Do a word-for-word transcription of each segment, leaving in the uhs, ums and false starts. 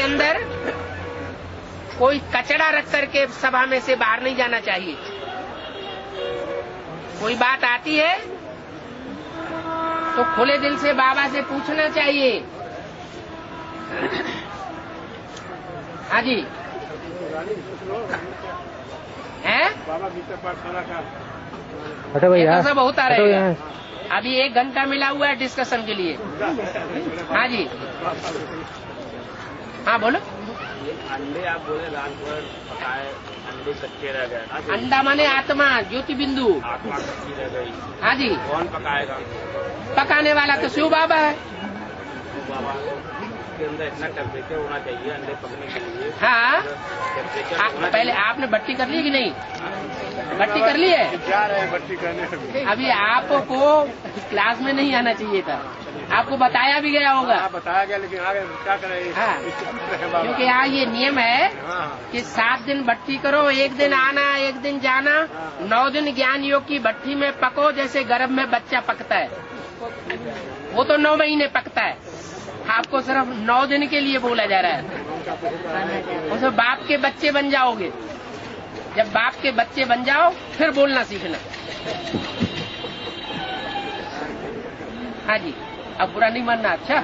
अंदर कोई कचरा रख करके सभा में से बाहर नहीं जाना चाहिए। कोई बात आती है तो खुले दिल से बाबा से पूछना चाहिए। हाँ जी, हैं? बाबा गीता पाठशाला का हटो भैया, सब होता रहेगा। अभी एक घंटा मिला हुआ है डिस्कशन के लिए। हाँ जी, हाँ बोलो। अंडे आप बोले रात भर पकाए, अंडे कच्चे रह गए। अंडा माने आत्मा, ज्योति बिंदु, आत्मा कच्ची रह गई। हाँ जी, कौन पकाएगा? पकाने वाला तो शिव बाबा है। शिव बाबा के अंदर इतना टेम्परेचर होना चाहिए अंडे पकने के लिए। हाँ, टेम्परेचर पहले आपने भट्टी कर ली कि नहीं? भट्टी कर ली है? जा रहे हैं भट्टी करने। अभी आपको क्लास में नहीं आना चाहिए था, आपको बताया भी गया होगा। हाँ, बताया गया, लेकिन आगे क्या करें। हाँ, क्योंकि यहाँ ये नियम है कि सात दिन भट्टी करो, एक दिन आना, एक दिन जाना, नौ दिन ज्ञान योग की भट्टी में पको, जैसे गर्भ में बच्चा पकता है। वो तो नौ महीने पकता है, आपको सिर्फ नौ दिन के लिए बोला जा रहा है। उसमें बाप के बच्चे बन जाओगे, जब बाप के बच्चे बन जाओ फिर बोलना सीखना। हाँ जी, अब बुरा नहीं मानना। अच्छा,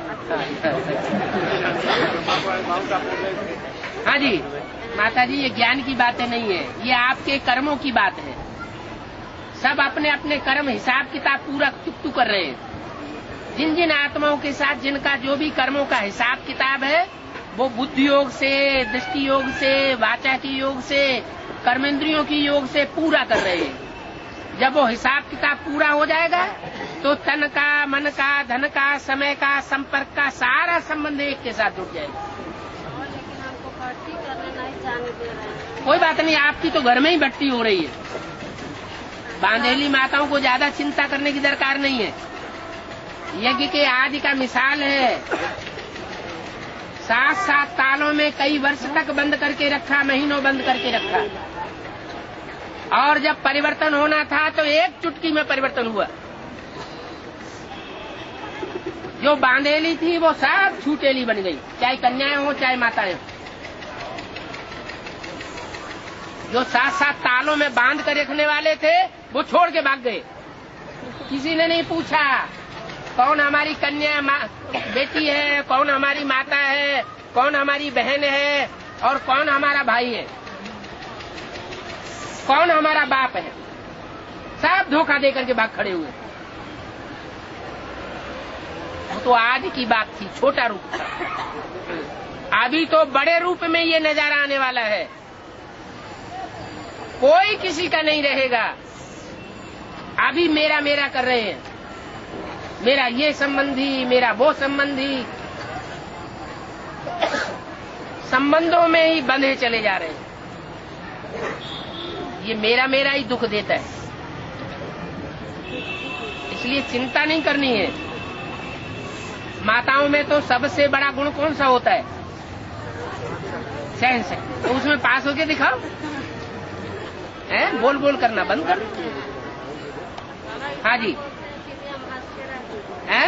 हाँ जी माता जी, ये ज्ञान की बातें नहीं है, ये आपके कर्मों की बात है। सब अपने अपने कर्म हिसाब किताब पूरा टुकटू कर रहे हैं। जिन जिन आत्माओं के साथ जिनका जो भी कर्मों का हिसाब किताब है, वो बुद्धि योग से, दृष्टि योग से, वाचा की योग से, कर्मेंद्रियों की योग से पूरा कर रहे हैं। जब वो हिसाब किताब पूरा हो जाएगा तो तन का, मन का, धन का, समय का, संपर्क का सारा संबंध एक के साथ जुट जाएगा। लेकिन हमको भट्टी करने नहीं जाने दे रहे हैं। कोई बात नहीं, आपकी तो घर में ही भट्टी हो रही है। बांधेली माताओं को ज्यादा चिंता करने की दरकार नहीं है। यज्ञ के आदि का मिसाल है, सात सात तालों में कई वर्ष तक बंद करके रखा, महीनों बंद करके रखा, और जब परिवर्तन होना था तो एक चुटकी में परिवर्तन हुआ। जो बांधेली थी वो सब छूटेली बन गई, चाहे कन्याएं हो चाहे माताएं हो। जो सात सात तालों में बांध कर रखने वाले थे वो छोड़ के भाग गए। किसी ने नहीं पूछा कौन हमारी कन्या बेटी है, कौन हमारी माता है, कौन हमारी बहन है, और कौन हमारा भाई है, कौन हमारा बाप है। सब धोखा दे करके भाग खड़े हुए। तो आज की बात थी, छोटा रूप था। अभी तो बड़े रूप में ये नजारा आने वाला है। कोई किसी का नहीं रहेगा। अभी मेरा मेरा कर रहे हैं, मेरा ये संबंधी, मेरा वो संबंधी, संबंधों में ही बंधे चले जा रहे हैं। ये मेरा मेरा ही दुख देता है। इसलिए चिंता नहीं करनी है। माताओं में तो सबसे बड़ा गुण कौन सा होता है? सहन शक्ति। तो उसमें पास होके दिखाओ। हैं? बोल बोल करना बंद कर। हाँ जी, हैं?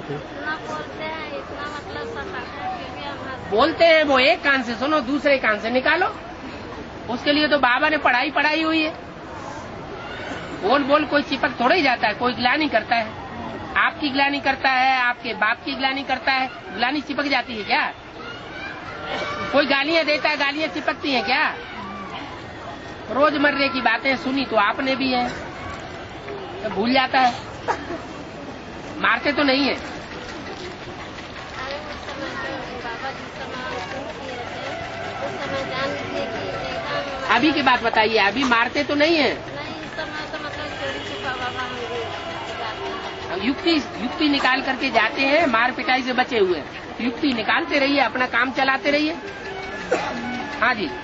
बोलते हैं वो एक कान से सुनो, दूसरे कान से निकालो। उसके लिए तो बाबा ने पढ़ाई पढ़ाई हुई है। बोल बोल कोई चिपक थोड़ा ही जाता है, कोई ग्लानि करता है। आपकी ग्लानि करता है, आपके बाप की ग्लानि करता है, ग्लानि चिपक जाती है क्या? कोई गालियां देता है, गालियां चिपकती हैं क्या? रोजमर्रे की बातें सुनी तो आपने भी है, तो भूल जाता है। मारते तो नहीं है। अभी की बात बताइए, अभी मारते तो नहीं है? युक्ति युक्ति निकाल करके जाते हैं, मार पिटाई से बचे हुए। युक्ति निकालते रहिए, अपना काम चलाते रहिए। हाँ जी,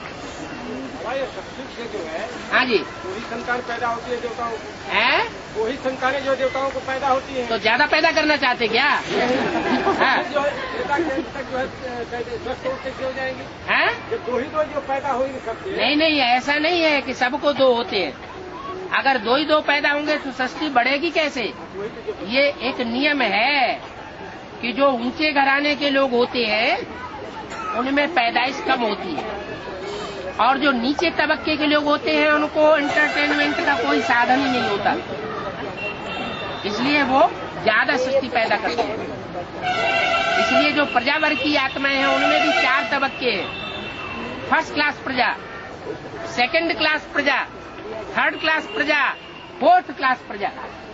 जो है, हाँ जी, वही संतान पैदा होती है देवताओं को। है वही संतानें जो देवताओं को पैदा होती है। तो ज्यादा पैदा करना चाहते क्या? हाँ? जो है देवता के तक जो है दस करोड़ से क्यों जाएंगे? हैं? जब दो ही दो जो पैदा हो ही नहीं सकते। नहीं नहीं, ऐसा नहीं है कि सबको दो होते हैं। अगर दो ही दो पैदा होंगे तो सृष्टि बढ़ेगी कैसे? ये एक नियम है कि जो ऊंचे घराने के लोग होते हैं उनमें पैदाइश कम होती है, और जो नीचे तबके के लोग होते हैं उनको एंटरटेनमेंट का कोई साधन ही नहीं होता, इसलिए वो ज्यादा सृष्टि पैदा करते हैं। इसलिए जो प्रजावर्ग की आत्माएं हैं उनमें भी चार तबक्के हैं। फर्स्ट क्लास प्रजा, सेकंड क्लास प्रजा, थर्ड क्लास प्रजा, फोर्थ क्लास प्रजा।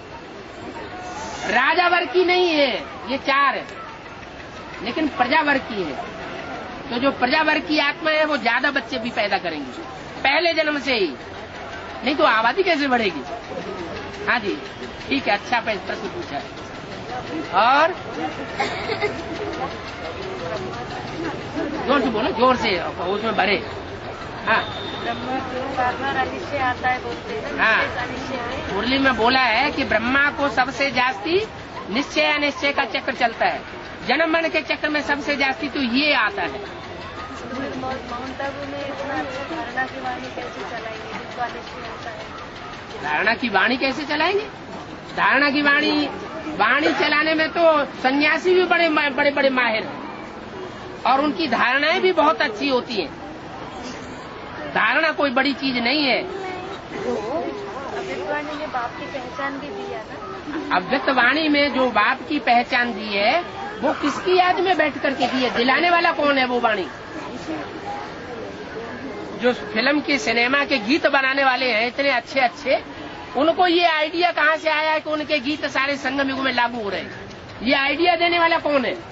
राजा वर्ग की नहीं है, ये चार है, लेकिन प्रजा वर्ग की है। तो जो प्रजा वर्ग की आत्मा है वो ज्यादा बच्चे भी पैदा करेंगी पहले जन्म से ही, नहीं तो आबादी कैसे बढ़ेगी। हाँ जी, ठीक है, अच्छा प्रश्न पूछा है। और जोर से बोलो, जोर से, उसमें भरे। हाँ, ब्रह्मा को बार बार अनिश्चय आता है बोलते हैं। हाँ, मुरली में बोला है कि ब्रह्मा को सबसे जास्ती निश्चय अनिश्चय का चक्र चलता है। जन्म मरण के चक्र में सबसे जास्ती तो ये आता है। माउंट आबू में इतना अच्छा धारणा की वाणी कैसे चलाएंगे जिसको अनिश्चय आता है? धारणा की वाणी कैसे चलाएंगे? धारणा की वाणी वाणी चलाने में तो सन्यासी भी बड़े बड़े बड़े माहिर हैं, और उनकी धारणाएं भी बहुत अच्छी होती हैं। धारणा कोई बड़ी चीज नहीं है। अव्यक्त वाणी ने बाप की पहचान भी दी है ना। अव्यक्त वाणी में जो बाप की पहचान दी है वो किसकी याद में बैठ करके दी है? दिलाने वाला कौन है वो वाणी? जो फिल्म के सिनेमा के गीत बनाने वाले हैं इतने अच्छे अच्छे, उनको ये आइडिया कहाँ से आया है कि उनके गीत सारे संगम युग में लागू हो रहे हैं? ये आइडिया देने वाला कौन है?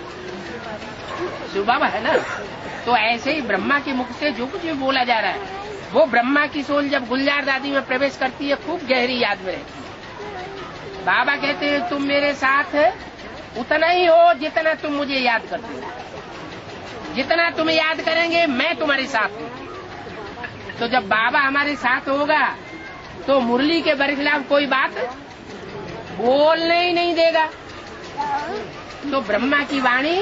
शिव बाबा है ना। तो ऐसे ही ब्रह्मा के मुख से जो कुछ भी बोला जा रहा है वो ब्रह्मा की सोल जब गुलजार दादी में प्रवेश करती है खूब गहरी याद में रहती है। बाबा कहते हैं तुम मेरे साथ उतना ही हो जितना तुम मुझे याद करते हो, जितना तुम याद करेंगे मैं तुम्हारे साथ हूँ। तो जब बाबा हमारे साथ होगा तो मुरली के बरखिलाफ कोई बात बोलने ही नहीं देगा। तो ब्रह्मा की वाणी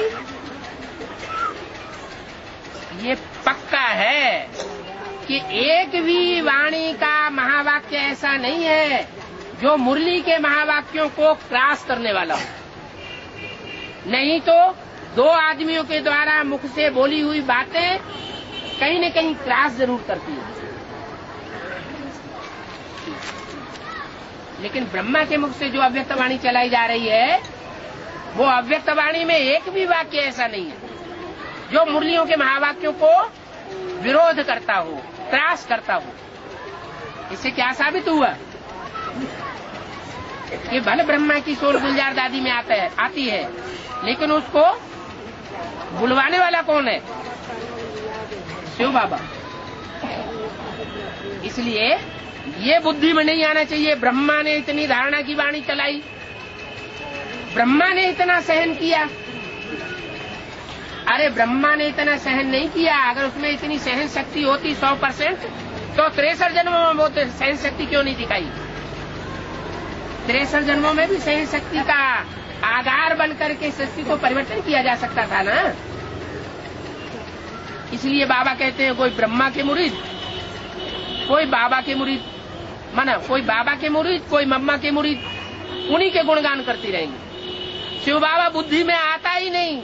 ये पक्का है कि एक भी वाणी का महावाक्य ऐसा नहीं है जो मुरली के महावाक्यों को क्रॉस करने वाला हो। नहीं तो दो आदमियों के द्वारा मुख से बोली हुई बातें कहीं न कहीं क्रॉस जरूर करती है, लेकिन ब्रह्मा के मुख से जो अव्यक्त वाणी चलाई जा रही है वो अव्यक्त वाणी में एक भी वाक्य ऐसा नहीं है जो मुरलियों के महावाक्यों को विरोध करता हो, त्रास करता हो। इससे क्या साबित हुआ कि भले ब्रह्मा की सोल गुलजार दादी में आता है आती है, लेकिन उसको बुलवाने वाला कौन है? शिव बाबा। इसलिए ये बुद्धि में नहीं आना चाहिए ब्रह्मा ने इतनी धारणा की वाणी चलाई, ब्रह्मा ने इतना सहन किया। अरे ब्रह्मा ने इतना सहन नहीं किया। अगर उसमें इतनी सहन शक्ति होती सौ परसेंट तो तिरसठ जन्मों में वो सहन शक्ति क्यों नहीं दिखाई? तिरसठ जन्मों में भी सहन शक्ति का आधार बनकर के सृष्टि को परिवर्तन किया जा सकता था ना। इसलिए बाबा कहते हैं कोई ब्रह्मा के मुरीद, कोई बाबा के मुरीद, माना कोई बाबा के मुरीद, कोई मम्मा के मुरीद, उन्हीं के गुणगान करती रहेंगे। शिव बाबा बुद्धि में आता ही नहीं।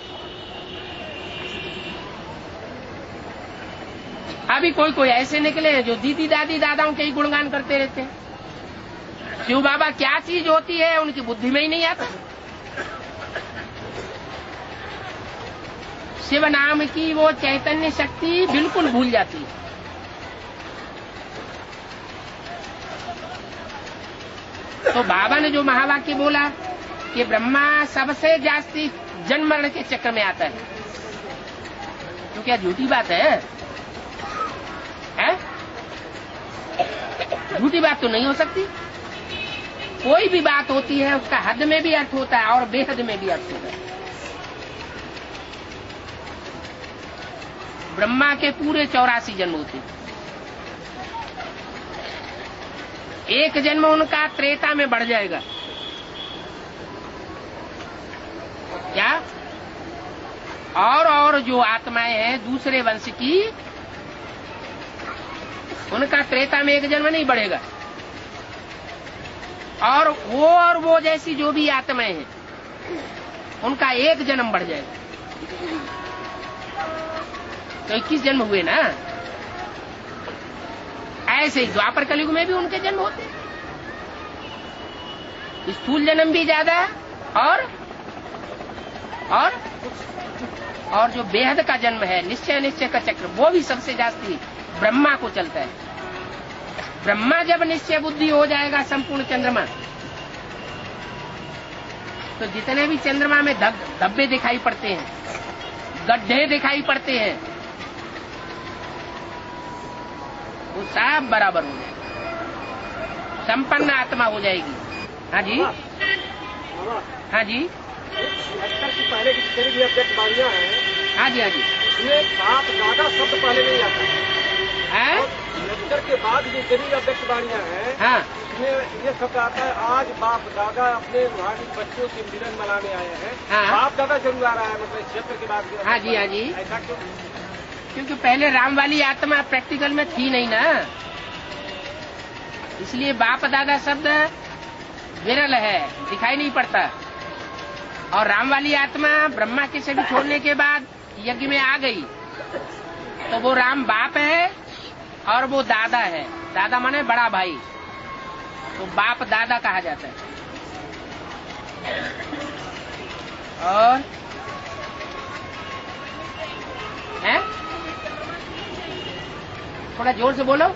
अभी कोई कोई ऐसे निकले हैं जो दीदी दादी दादाओं के ही गुणगान करते रहते हैं। शिव बाबा क्या चीज होती है उनकी बुद्धि में ही नहीं आता। शिव नाम की वो चैतन्य शक्ति बिल्कुल भूल जाती है। तो बाबा ने जो महावाक्य बोला कि ब्रह्मा सबसे जास्ती जन्म मरण के चक्कर में आता है, तो क्या झूठी बात है? है? झूठी बात तो नहीं हो सकती। कोई भी बात होती है उसका हद में भी अर्थ होता है और बेहद में भी अर्थ होता है। ब्रह्मा के पूरे चौरासी जन्म होते हैं। एक जन्म उनका त्रेता में बढ़ जाएगा। क्या? और और जो आत्माएं हैं दूसरे वंश की, उनका त्रेता में एक जन्म नहीं बढ़ेगा। और वो और वो जैसी जो भी आत्माएं हैं उनका एक जन्म बढ़ जाएगा। तो इक्कीस जन्म हुए ना। ऐसे ही द्वापर कलयुग में भी उनके जन्म होते हैं। स्थूल जन्म भी ज्यादा और और और जो बेहद का जन्म है, निश्चय निश्चय का चक्र, वो भी सबसे जास्ती ब्रह्मा को चलता है। ब्रह्मा जब निश्चय बुद्धि हो जाएगा संपूर्ण चंद्रमा, तो जितने भी चंद्रमा में धब, धब्बे दिखाई पड़ते हैं, गड्ढे दिखाई पड़ते हैं, वो सब बराबर हो जाएगा, संपन्न आत्मा हो जाएगी। हाँ जी, हाँ जी, अक्षर की पहले की जितनी भी अव्यक्त वाणियां हैं, हाँ जी, हाँ जी, इसमें बाप दादा शब्द पहले नहीं आता है। अक्षर के बाद जितनी भी अव्यक्त वाणियां हैं, हाँ, इसमें ये शब्द आता है, आज बाप दादा अपने रूहानी बच्चों के मिलन मनाने आए हैं। हाँ। बाप दादा जरूर आ रहा है, मतलब क्षेत्र के बाद। हाँ जी, हाँ जी, ऐसा क्यों? क्योंकि पहले राम वाली आत्मा प्रैक्टिकल में थी नहीं ना, इसलिए बाप दादा शब्द विरल है, दिखाई नहीं पड़ता। और राम वाली आत्मा ब्रह्मा के शरीर छोड़ने के बाद यज्ञ में आ गई, तो वो राम बाप है और वो दादा है। दादा माने बड़ा भाई, तो बाप दादा कहा जाता है। और है थोड़ा जोर से बोलो।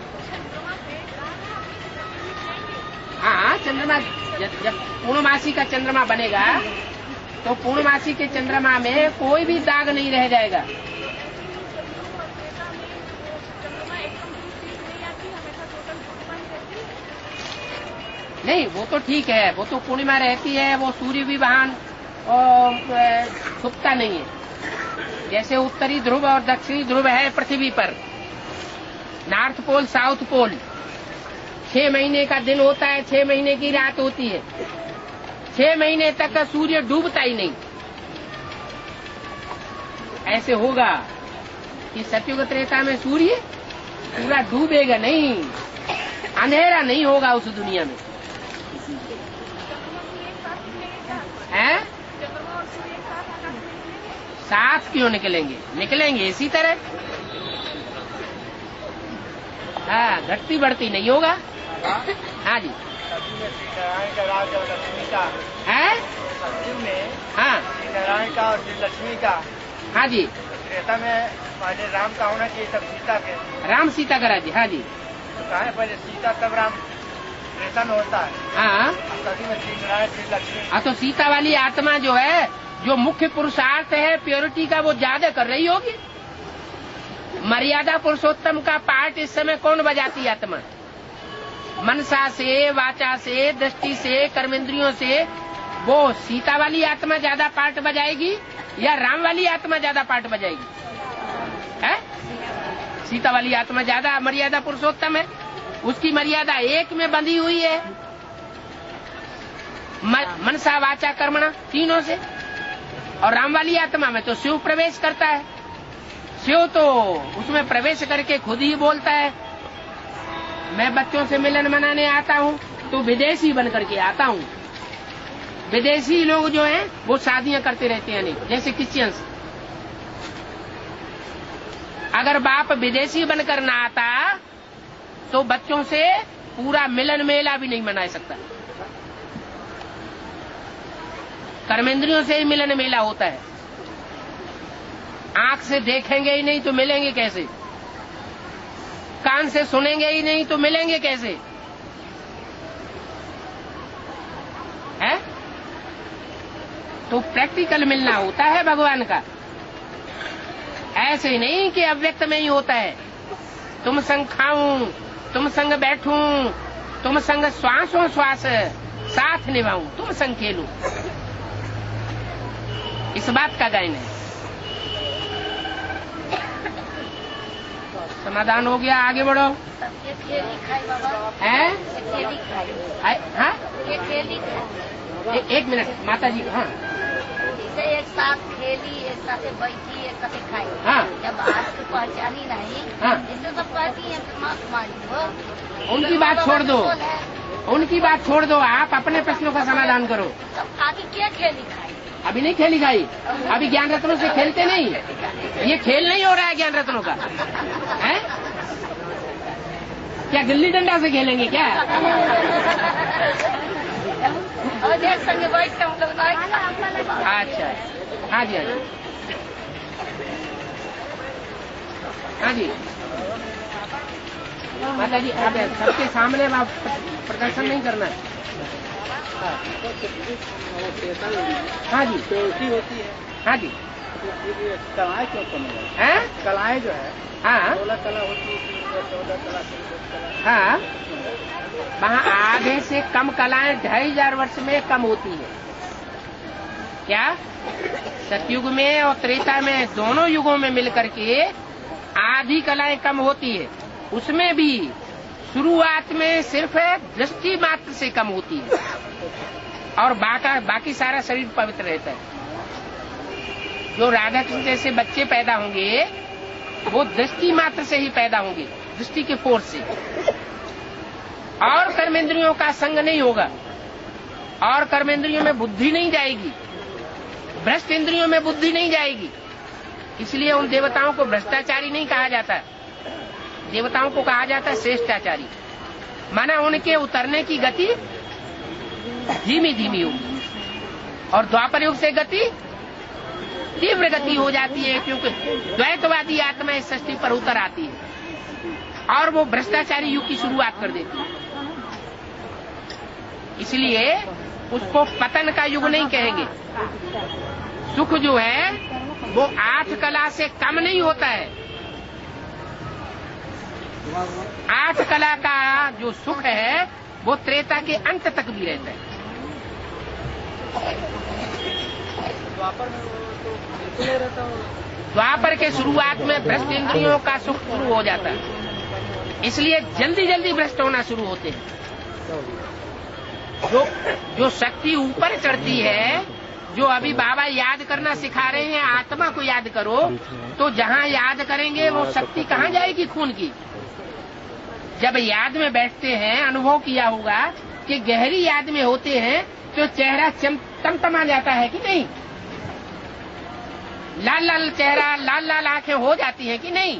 हाँ, चंद्रमा जब, जब पूर्णमासी का चंद्रमा बनेगा, तो पूर्णमासी के चंद्रमा में कोई भी दाग नहीं रह जाएगा। नहीं, वो तो ठीक है, वो तो पूर्णिमा रहती है, वो सूर्य भी वहां छुपता नहीं है। जैसे उत्तरी ध्रुव और दक्षिणी ध्रुव है पृथ्वी पर, नॉर्थ पोल साउथ पोल, छह महीने का दिन होता है, छह महीने की रात होती है, छह महीने तक का सूर्य डूबता ही नहीं। ऐसे होगा कि सतयुग त्रेता में सूर्य पूरा डूबेगा नहीं, अंधेरा नहीं होगा उस दुनिया में। हैं? साथ क्यों निकलेंगे? निकलेंगे इसी तरह। हाँ, घटती बढ़ती नहीं होगा। हाँ जी, है? हाँ, नारायण का और लक्ष्मी का। हाँ जी, त्रेता में पहले राम का होना चाहिए, तब सीता के। राम सीता का राज्य। हाँ जी, तो कहा है पहले सीता तब राम, त्रेता में होता है। हाँ, सदी में श्री नारायण श्री लक्ष्मी। हाँ, तो सीता वाली आत्मा जो है, जो मुख्य पुरुषार्थ है प्योरिटी का, वो ज्यादा कर रही होगी। मर्यादा पुरुषोत्तम का पार्ट इस समय कौन बजाती आत्मा? मनसा से, वाचा से, दृष्टि से, कर्मेंद्रियों से वो सीता वाली आत्मा ज्यादा पार्ट बजाएगी या राम वाली आत्मा ज्यादा पार्ट बजाएगी? है? सीता वाली आत्मा ज्यादा मर्यादा पुरुषोत्तम है, उसकी मर्यादा एक में बंधी हुई है, मनसा वाचा कर्मणा तीनों से। और राम वाली आत्मा में तो शिव प्रवेश करता है, शिव तो उसमें प्रवेश करके खुद ही बोलता है, मैं बच्चों से मिलन मनाने आता हूँ तो विदेशी बन करके आता हूँ। विदेशी लोग जो हैं वो शादियां करते रहते हैं, नहीं जैसे क्रिश्चियंस। अगर बाप विदेशी बनकर ना आता तो बच्चों से पूरा मिलन मेला भी नहीं मना सकता। कर्मेंद्रियों से ही मिलन मेला होता है, आंख से देखेंगे ही नहीं तो मिलेंगे कैसे, कान से सुनेंगे ही नहीं तो मिलेंगे कैसे? है? तो प्रैक्टिकल मिलना होता है भगवान का, ऐसे ही नहीं कि अव्यक्त में ही होता है। तुम संग खाऊं, तुम संग बैठूं, तुम संग श्वासों श्वास साथ निभाऊं, तुम संग खेलूं, इस बात का गायन है। समाधान हो गया, आगे बढ़ो। है? हाँ? ए, एक मिनट माता जी। हाँ, जैसे एक साथ खेली, एक साथ बैठी, एक साथ खाई। हाँ, जब आज तो पहचानी नहीं। हाँ, जिससे सब कहती है माँ तुम्हारी हो, उनकी बात छोड़ दो, उनकी बात छोड़ दो, आप अपने प्रश्नों का समाधान करो। सब आगे क्या खेली खाई? अभी नहीं खेली गई, अभी ज्ञान रत्नों से खेलते नहीं, ये खेल नहीं हो रहा है ज्ञान रत्नों का है? क्या गिल्ली डंडा से खेलेंगे क्या? अच्छा, हाँ जी, हाँ जी, हाँ जी माता जी, आप सबके सामने आप प्रदर्शन नहीं करना है। हाँ जी, होती है। हाँ जी, कलाएं क्यों कम है? कलाएं जो है, हाँ सोलह कला होती है, चौदह कला, हाँ, वहाँ आधे से कम कलाएं ढाई हजार वर्ष में कम होती है। क्या सतयुग में और त्रेता में दोनों युगों में मिलकर के आधी कलाएं कम होती है। उसमें भी शुरुआत में सिर्फ दृष्टि मात्र से कम होती है और बाका, बाकी सारा शरीर पवित्र रहता है। जो राधा कृष्ण जैसे बच्चे पैदा होंगे वो दृष्टि मात्र से ही पैदा होंगे, दृष्टि के फोर्स से, और कर्मेंद्रियों का संग नहीं होगा, और कर्मेंद्रियों में बुद्धि नहीं जाएगी, भ्रष्ट इंद्रियों में बुद्धि नहीं जाएगी। इसलिए उन देवताओं को भ्रष्टाचारी नहीं कहा जाता, देवताओं को कहा जाता है श्रेष्ठाचारी। माना उनके उतरने की गति धीमी धीमी होगी, और द्वापर युग से गति तीव्र गति हो जाती है, क्योंकि द्वैतवादी आत्मा इस सृष्टि पर उतर आती है और वो भ्रष्टाचारी युग की शुरुआत कर देती है। इसलिए उसको पतन का युग नहीं कहेंगे। सुख जो है वो आठ कला से कम नहीं होता है। आठ कला का जो सुख है वो त्रेता के अंत तक भी रहता है। द्वापर में तो बिल्कुल नहीं रहता हो। द्वापर के शुरुआत में भ्रष्ट इंद्रियों का सुख शुरू हो जाता है, इसलिए जल्दी जल्दी भ्रष्ट होना शुरू होते हैं। जो जो शक्ति ऊपर चढ़ती है, जो अभी बाबा याद करना सिखा रहे हैं, आत्मा को याद करो, तो जहाँ याद करेंगे वो शक्ति कहाँ जाएगी खून की। जब याद में बैठते हैं, अनुभव किया होगा कि गहरी याद में होते हैं तो चेहरा तमतमा जाता है कि नहीं, लाल लाल चेहरा, लाल लाल आंखें हो जाती हैं कि नहीं।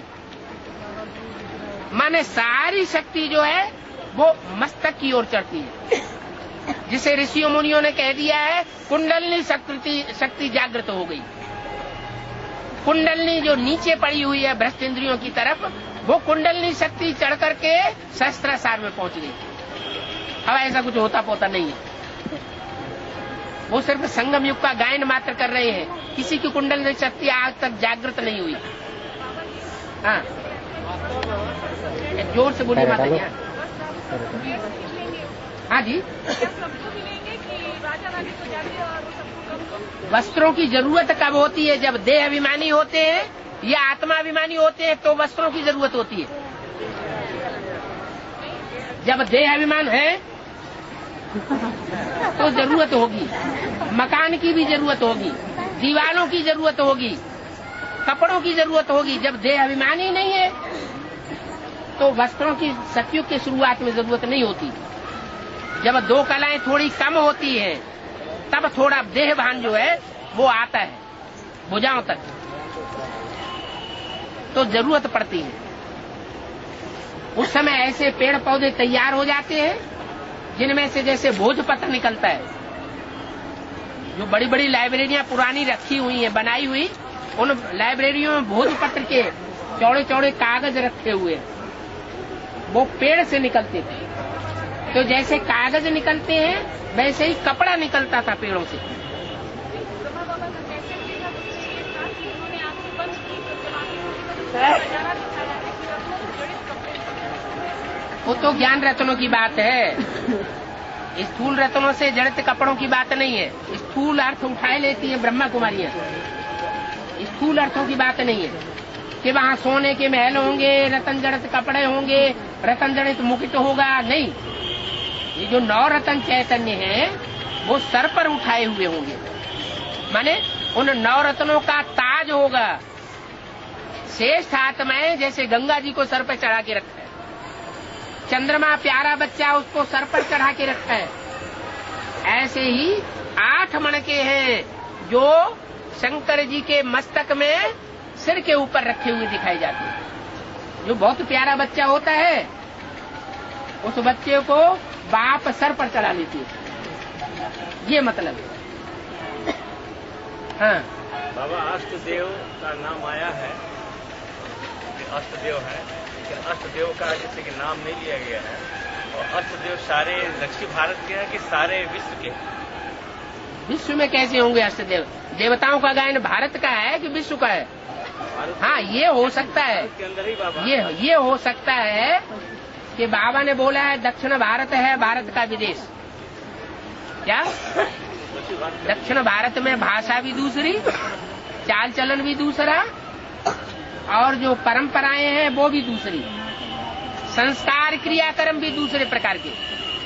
माने सारी शक्ति जो है वो मस्तक की ओर चढ़ती है, जिसे ऋषियों मुनियों ने कह दिया है कुंडलनी शक्ति शक्ति जागृत हो गई। कुंडलनी जो नीचे पड़ी हुई है भ्रष्ट इंद्रियों की तरफ, वो कुंडलनी शक्ति चढ़ करके सहस्त्रार में पहुंच गई। अब ऐसा कुछ होता पोता नहीं है, वो सिर्फ संगम युग का गायन मात्र कर रहे हैं, किसी की कुंडलनी शक्ति आज तक जागृत नहीं हुई। हाँ, जोर से बोलिए माता जी। हाँ जी, वस्त्रों की जरूरत कब होती है? जब देह अभिमानी होते हैं या आत्मा अभिमानी होते हैं तो वस्त्रों की जरूरत होती है। जब देह अभिमान है तो जरूरत होगी, मकान की भी जरूरत होगी, दीवारों की जरूरत होगी, कपड़ों की जरूरत होगी। जब देह अभिमानी नहीं है तो वस्त्रों की सतयुग की शुरुआत में जरूरत नहीं होती। जब दो कलाएं थोड़ी कम होती है तब थोड़ा देह भान जो है वो आता है भुजाओं तक, तो जरूरत पड़ती है। उस समय ऐसे पेड़ पौधे तैयार हो जाते हैं जिनमें से जैसे भोजपत्र निकलता है। जो बड़ी बड़ी लाइब्रेरियां पुरानी रखी हुई हैं, बनाई हुई, उन लाइब्रेरियों में भोजपत्र के चौड़े चौड़े कागज रखे हुए हैं, वो पेड़ से निकलते थे। तो जैसे कागज निकलते हैं वैसे ही कपड़ा निकलता था पेड़ों से। वो तो ज्ञान रत्नों की बात है, स्थूल रत्नों से जड़ित कपड़ों की बात नहीं है। स्थूल अर्थ उठाए लेती है ब्रह्मा कुमारियां, स्थूल अर्थों की बात नहीं है कि वहाँ सोने के महल होंगे, रतन जड़ित कपड़े होंगे, रतन जड़ित मुकुट होगा, नहीं। ये जो नौ रतन चैतन्य है वो सर पर उठाए हुए होंगे, माने उन नौ रत्नों का ताज होगा। श्रेष्ठ आत्माएं जैसे गंगा जी को सर पर चढ़ा के रखा है, चंद्रमा प्यारा बच्चा उसको सर पर चढ़ा के रखा है, ऐसे ही आठ मणके हैं जो शंकर जी के मस्तक में सिर के ऊपर रखे हुए दिखाई जाती है। जो बहुत प्यारा बच्चा होता है उस बच्चे को बाप सर पर चढ़ा लेती है, ये मतलब है। हाँ बाबा, अष्टदेव का नाम आया है, अष्टदेव है, लेकिन अष्टदेव का जैसे कि नाम नहीं लिया गया है। और अष्टदेव सारे दक्षिण भारत के हैं कि सारे विश्व के? विश्व में कैसे होंगे अष्टदेव? देवताओं का गायन भारत का है कि विश्व का है? हाँ, ये हो सकता है, के अंदर ही बाबा ये ये हो सकता है कि बाबा ने बोला है दक्षिण भारत है भारत का विदेश। क्या दक्षिण भारत में भाषा भी दूसरी, चाल चलन भी दूसरा, और जो परंपराएं हैं वो भी दूसरी, संस्कार क्रियाक्रम भी दूसरे प्रकार के।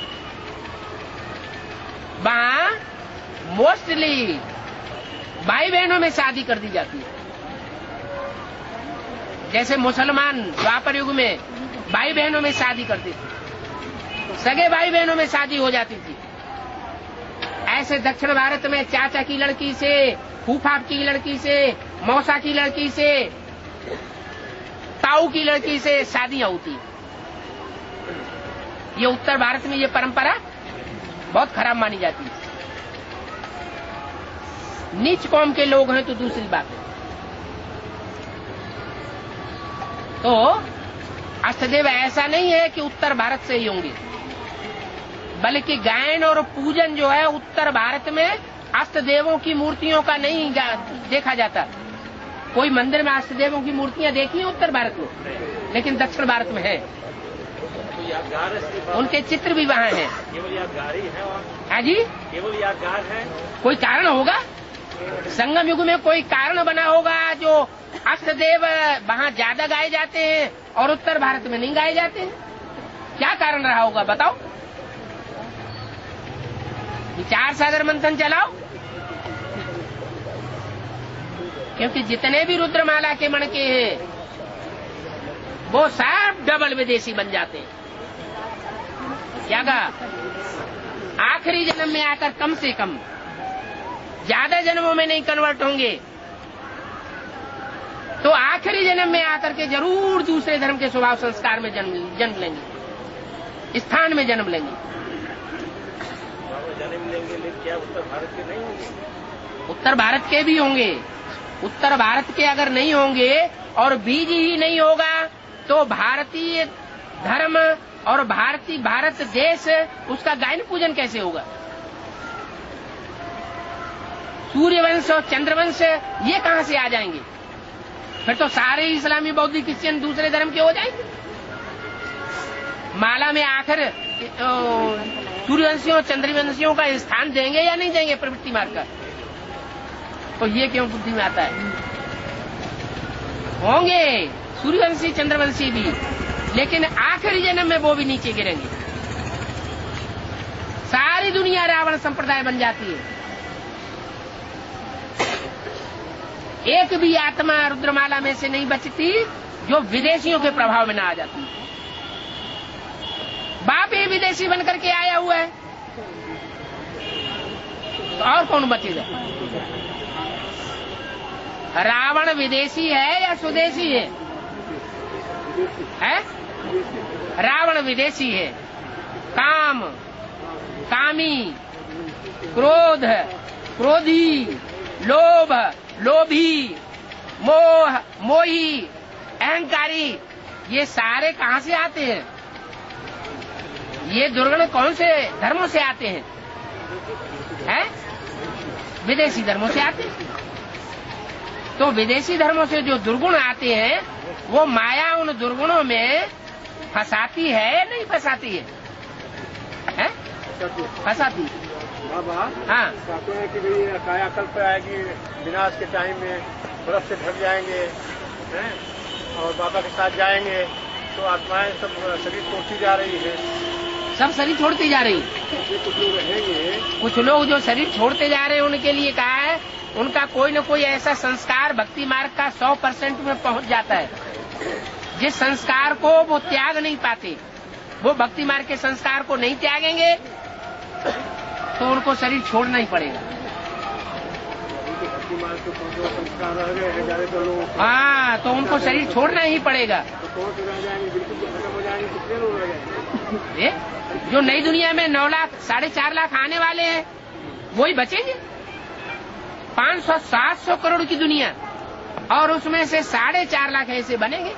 वहाँ मोस्टली भाई बहनों में शादी कर दी जाती है। जैसे मुसलमान द्वापर युग में भाई बहनों में शादी करते थे, सगे भाई बहनों में शादी हो जाती थी। ऐसे दक्षिण भारत में चाचा की लड़की से, फूफा की लड़की से, मौसा की लड़की से, ताऊ की लड़की से शादियां होती। ये उत्तर भारत में ये परंपरा बहुत खराब मानी जाती है। नीच कौम के लोग हैं तो दूसरी बात है। तो अष्टदेव ऐसा नहीं है कि उत्तर भारत से ही होंगे, बल्कि गायन और पूजन जो है उत्तर भारत में अष्टदेवों की मूर्तियों का नहीं देखा जाता। कोई मंदिर में अष्टदेवों की मूर्तियां देखी हैं उत्तर भारत में, लेकिन दक्षिण भारत में है। उनके चित्र भी वहाँ हैं। केवल यादगार ही है वहाँ? हाँ जी, केवल यादगार है। कोई कारण होगा, संगम युग में कोई कारण बना होगा जो अष्टदेव वहाँ ज्यादा गाए जाते हैं और उत्तर भारत में नहीं गाए जाते हैं। क्या कारण रहा होगा बताओ? विचार सागर मंथन चलाओ। क्योंकि जितने भी रुद्रमाला के मणके हैं वो सब डबल विदेशी बन जाते हैं। क्या कहा? आखिरी जन्म में आकर कम से कम, ज्यादा जन्मों में नहीं कन्वर्ट होंगे तो आखिरी जन्म में आकर के जरूर दूसरे धर्म के स्वभाव संस्कार में जन्म जन्म लेंगे, स्थान में जन्म लेंगे। जन्म लेंगे, लेकिन क्या उत्तर भारत के नहीं होंगे? उत्तर भारत के भी होंगे। उत्तर भारत के अगर नहीं होंगे और बीज ही नहीं होगा तो भारतीय धर्म और भारतीय भारत देश, उसका गायन पूजन कैसे होगा? सूर्यवंश और चंद्रवंश ये कहां से आ जाएंगे? फिर तो सारे इस्लामी, बौद्ध, क्रिश्चियन दूसरे धर्म के हो जाएंगे। माला में आखिर सूर्यवंशियों चंद्रवंशियों का स्थान देंगे या नहीं देंगे प्रवृत्ति मार्ग का? तो ये क्यों बुद्धि में आता है? होंगे सूर्यवंशी चंद्रवंशी भी, लेकिन आखिरी जन्म में वो भी नीचे गिरेंगे। सारी दुनिया रावण संप्रदाय बन जाती है। एक भी आत्मा रुद्रमाला में से नहीं बचती जो विदेशियों के प्रभाव में न आ जाती। बाप ही विदेशी बनकर के आया हुआ है तो और कौन बचेगा? रावण विदेशी है या स्वदेशी है? है? रावण विदेशी है। काम, कामी, क्रोध, क्रोधी, लोभ, लोभी, मोह, मोही, अहंकारी, ये सारे कहां से आते हैं? ये दुर्गुण कौन से धर्मों से आते हैं? हैं? विदेशी धर्मों से आते हैं। तो विदेशी धर्मों से जो दुर्गुण आते हैं वो माया उन दुर्गुणों में फंसाती है या नहीं फंसाती है? हैं? फंसाती है। बाबा हाँ, कहते हैं कि भाई कायाकल्प आएगी, विनाश के टाइम में बर्फ से ढक जाएंगे, हैं? और बाबा के साथ जाएंगे तो आत्माएं सब शरीर छोड़ती जा रही है। सब शरीर छोड़ती जा रही। कुछ लोग रहेंगे, कुछ लोग जो शरीर छोड़ते जा रहे हैं उनके लिए कहा है उनका कोई न कोई ऐसा संस्कार भक्ति मार्ग का सौ परसेंट में पहुंच जाता है जिस संस्कार को वो त्याग नहीं पाते। वो भक्ति मार्ग के संस्कार को नहीं त्यागेंगे तो उनको शरीर छोड़ना ही पड़ेगा। बच्ची मार के जो संस्कार रह गए हैं ज्यादातर लोग। हाँ, तो उनको शरीर छोड़ना ही पड़ेगा। तो कौन से रह जाएंगे, बिल्कुल खत्म हो जाएंगे, कितने लोग रह जाएंगे? ये जो नई दुनिया में नौ लाख साढ़े चार लाख आने वाले हैं वही बचेंगे। पाँच सौ सात सौ करोड़ की दुनिया और उसमें से साढ़े चार लाख ऐसे बनेंगे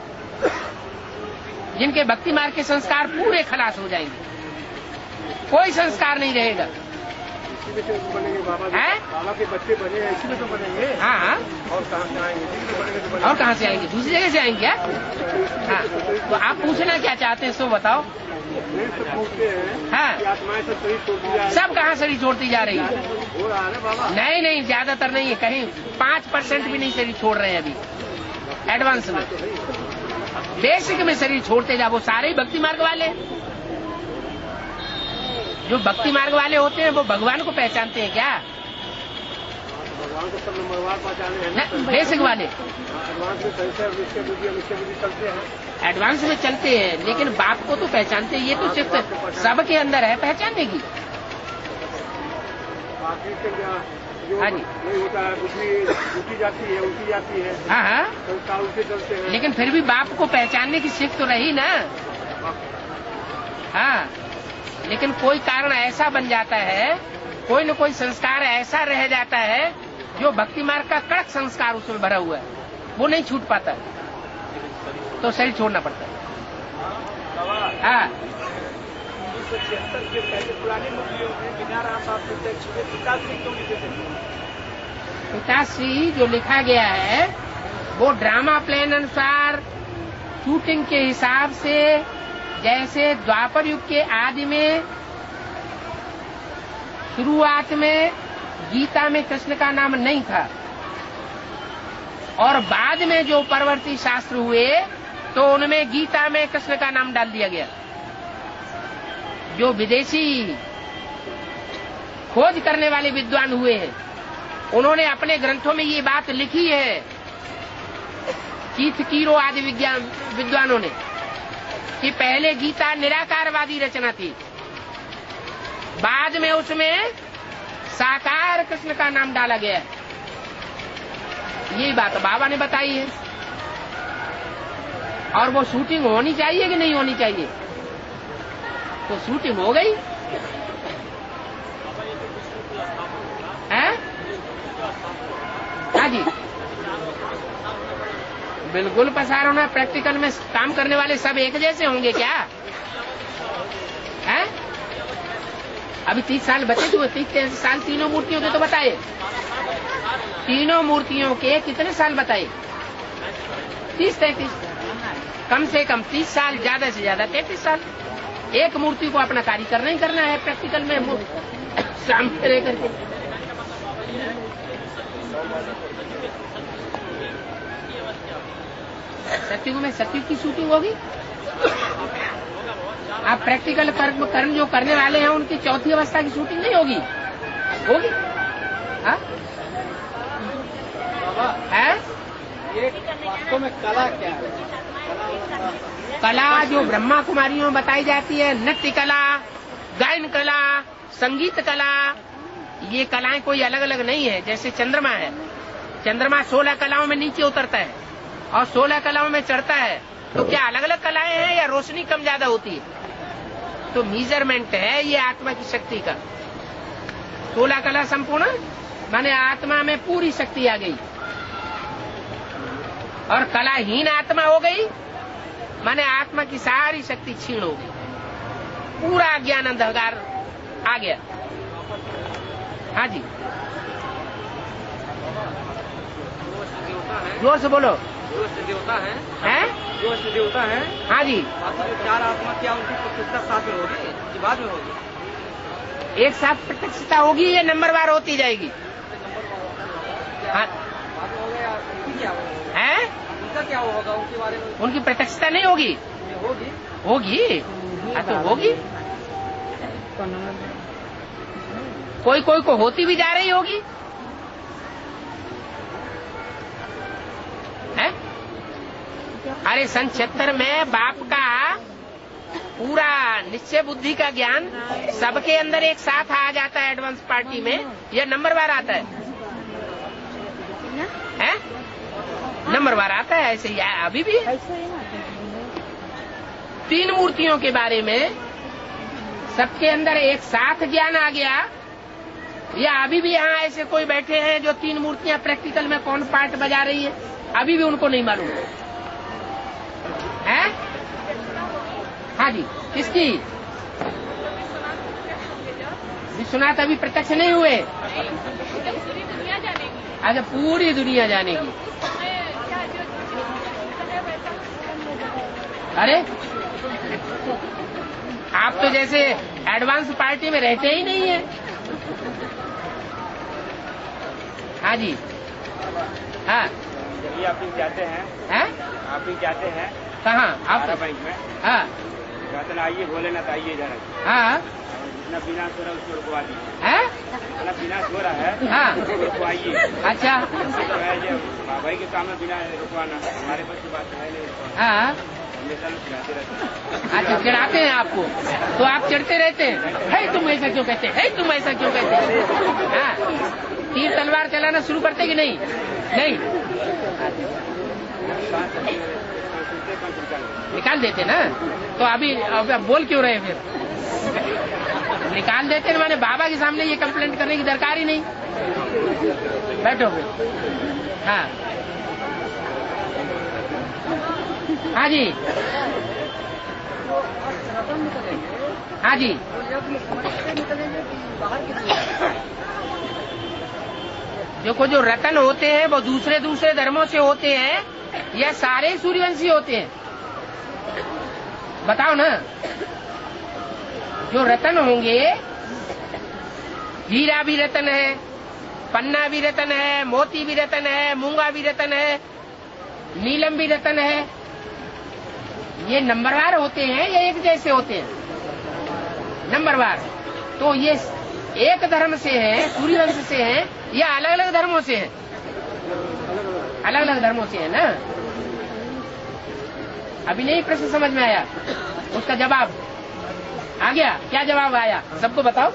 जिनके भक्ति मार्ग के संस्कार पूरे खलास हो जाएंगे, कोई संस्कार नहीं रहेगा। इसी में तो बनेंगे बाबा, हैं? बाबा के बच्चे बने हैं, इसी में तो बनेंगे। हाँ हाँ, और कहाँ से आएंगे? इसी में तो बनेंगे तो बनेंगे। और कहाँ से आएंगे? दूसरी जगह से आएंगे क्या? हाँ, तो आप पूछना क्या चाहते हैं सो बताओ। सब पूछते हैं हाँ, कि आत्माएं सब शरीर छोड़ती जा रही सब कहाँ शरीर छोड़ती जा रही है? हो रहा है ना बाबा? नहीं नहीं, ज्यादातर नहीं है, कहीं पाँच परसेंट भी नहीं शरीर छोड़ रहे हैं अभी एडवांस में। बेसिक में शरीर छोड़ते जा, वो सारे ही भक्ति मार्ग वाले। जो भक्ति मार्ग वाले होते हैं वो भगवान को पहचानते हैं क्या? भगवान को सब नंबरवार पहचाने हैं ना। बेसिक वाले एडवांस में चलते हैं, उसके बुद्धि उसके बुद्धि चलते हैं। एडवांस में चलते हैं, लेकिन बाप को तो पहचानते हैं। ये तो सिर्फ सबके अंदर है पहचानने की। बाकी के जो हाँ जी। नहीं होता है, बुद्धि उठी जाती है, उठी जाती है, हाँ हाँ, संस्कार उल्टे चलते हैं। लेकिन फिर भी बाप को पहचानने की सीख तो रही ना। हाँ, लेकिन कोई कारण ऐसा बन जाता है, कोई न कोई संस्कार ऐसा रह जाता है जो भक्ति मार्ग का कड़क संस्कार उसमें भरा हुआ है, वो नहीं छूट पाता, तो शरीर छोड़ना पड़ता है। हाँ, छिहत्तर के पहले पुरानी मूर्तियों में बिना राम बाप प्रत्यक्ष हुए पिताश्री क्यों लिखे थे? पिताश्री जो लिखा गया है वो ड्रामा प्लान अनुसार शूटिंग के हिसाब से, जैसे द्वापर युग के आदि में शुरुआत में गीता में कृष्ण का नाम नहीं था और बाद में जो परवर्ती शास्त्र हुए तो उनमें गीता में कृष्ण का नाम डाल दिया गया। जो विदेशी खोज करने वाले विद्वान हुए हैं उन्होंने अपने ग्रंथों में ये बात लिखी है, कीथ कीरो आदि विज्ञान विद्वानों ने, कि पहले गीता निराकारवादी रचना थी, बाद में उसमें साकार कृष्ण का नाम डाला गया है। यही बात बाबा ने बताई है। और वो शूटिंग होनी चाहिए कि नहीं होनी चाहिए? तो शूटिंग हो गई है। हाँ जी, बिल्कुल पसार होना। प्रैक्टिकल में काम करने वाले सब एक जैसे होंगे क्या? है? अभी तीस साल बचे तो तीस साल तीनों मूर्तियों के तो बताए, तीनों मूर्तियों के कितने साल बताए? तीस तैतीस, कम से कम तीस साल, ज्यादा से ज्यादा तैतीस साल। एक मूर्ति को अपना कार्य करना ही करना है प्रैक्टिकल में सामने रह करके। सत्युग में सत्युग की शूटिंग होगी। आप प्रैक्टिकल कर्म कर्म जो करने वाले हैं उनकी चौथी अवस्था की शूटिंग नहीं होगी? होगी। हाँ है? वास्तव में कला क्या है? कला जो ब्रह्मा कुमारियों में बताई जाती है, नृत्य कला, गायन कला, संगीत कला, ये कलाएं कोई अलग अलग नहीं है। जैसे चंद्रमा है, चंद्रमा सोलह कलाओं में नीचे उतरता है और सोलह कलाओं में चढ़ता है, तो क्या अलग अलग कलाएं हैं या रोशनी कम ज्यादा होती है? तो मीजरमेंट है ये आत्मा की शक्ति का। सोलह कला संपूर्ण माने आत्मा में पूरी शक्ति आ गई, और कलाहीन आत्मा हो गई माने आत्मा की सारी शक्ति छीण हो गई, पूरा ज्ञान अंधकार आ गया। हाँ जी, जोर से बोलो। जो अष्ट देवता है, हैं? जो अष्ट देवता है, हाँ जी, बाकी जो चार आत्मा क्या उनकी प्रतिष्ठा साथ में होगी कि बाद में होगी? एक साथ प्रत्यक्षता होगी या नंबरवार होती जाएगी? हाँ, बाद में होगा या उनकी क्या होगा? हैं? उनका क्या होगा उनके बारे में? उनकी प्रत्यक्षता नहीं होगी? होगी। होगी। हाँ तो होगी, कोई कोई को होती भी जा रही होगी। है? अरे सन छिहत्तर में बाप का पूरा निश्चय बुद्धि का ज्ञान सबके अंदर एक साथ आ जाता है एडवांस पार्टी में, यह नंबरवार आता है। है नंबरवार आता है, ऐसे ही अभी भी तीन मूर्तियों के बारे में सबके अंदर एक साथ ज्ञान आ गया, या अभी भी यहाँ ऐसे कोई बैठे हैं जो तीन मूर्तियां प्रैक्टिकल में कौन पार्ट बजा रही है, अभी भी उनको नहीं मालूम है? हाँ जी, किसकी? विश्वनाथ अभी प्रत्यक्ष नहीं हुए। अच्छा, पूरी दुनिया जानेगी। अरे आप तो जैसे एडवांस पार्टी में रहते ही नहीं है। हाँ जी, हाँ ये आप भी जाते हैं? हैं? आप भी जाते हैं? कहाँ? आप बैंक में? हाँ जाते ना, आइए भोलेनाथ आइए जरा। हाँ, जितना विनाश हो रहा है उसको रुकवा दीजिए। हैं? जितना विनाश हो रहा है हाँ, उसको रुकवाइए। अच्छा तो है ये भाई के काम में बिना रुकवाना हमारे पास की बात है नहीं। हाँ, हमेशा लोग चिढ़ाते रहते हैं। अच्छा चिढ़ाते हैं आपको, तो आप चिढ़ते रहते हैं, है तुम ऐसा क्यों कहते हैं, तुम ऐसा क्यों कहते हैं? हाँ, तीर तलवार चलाना शुरू करते कि नहीं? नहीं, निकाल देते ना, तो अभी अब बोल क्यों रहे फिर? निकाल देते ना, माने बाबा के सामने ये कंप्लेंट करने की दरकार ही नहीं। बैठो फिर। हाँ हाँ जी, हाँ जी, जो को जो रतन होते हैं वो दूसरे दूसरे धर्मों से होते हैं या सारे सूर्यवंशी होते हैं? बताओ ना। जो रतन होंगे, हीरा भी रतन है, पन्ना भी रतन है, मोती भी रतन है, मूंगा भी रतन है, नीलम भी रतन है, ये नंबरवार होते हैं या एक जैसे होते हैं? नंबरवार। तो ये एक धर्म से है, सूर्यवंश से है, या अलग अलग धर्मों से है? अलग अलग धर्मों से है ना। अभी नहीं प्रश्न समझ में आया, उसका जवाब आ गया? क्या जवाब आया सबको बताओ?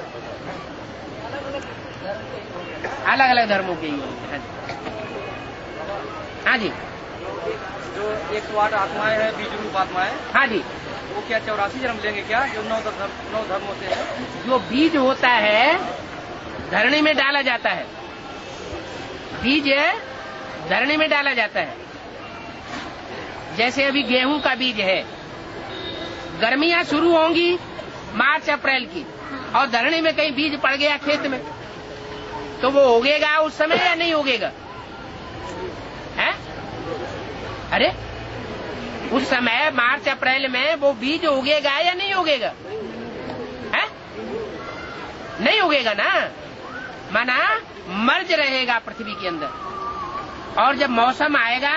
अलग अलग धर्मों के ही होते हैं। हाँ जी, जो एक सौ आठ आत्माएं हैं, बीज रूप आत्माएं, हाँ जी, वो क्या चौरासी जन्म लेंगे क्या, जो नौ धर्म नौ धर्मों से है? जो बीज होता है धरणी में डाला जाता है, बीज धरणी में डाला जाता है। जैसे अभी गेहूं का बीज है, गर्मियां शुरू होंगी मार्च अप्रैल की, और धरणी में कहीं बीज पड़ गया खेत में, तो वो उगेगा उस समय या नहीं उगेगा? है? अरे उस समय मार्च अप्रैल में वो बीज उगेगा या नहीं उगेगा? है? नहीं उगेगा ना, माना मर्ज रहेगा पृथ्वी के अंदर, और जब मौसम आएगा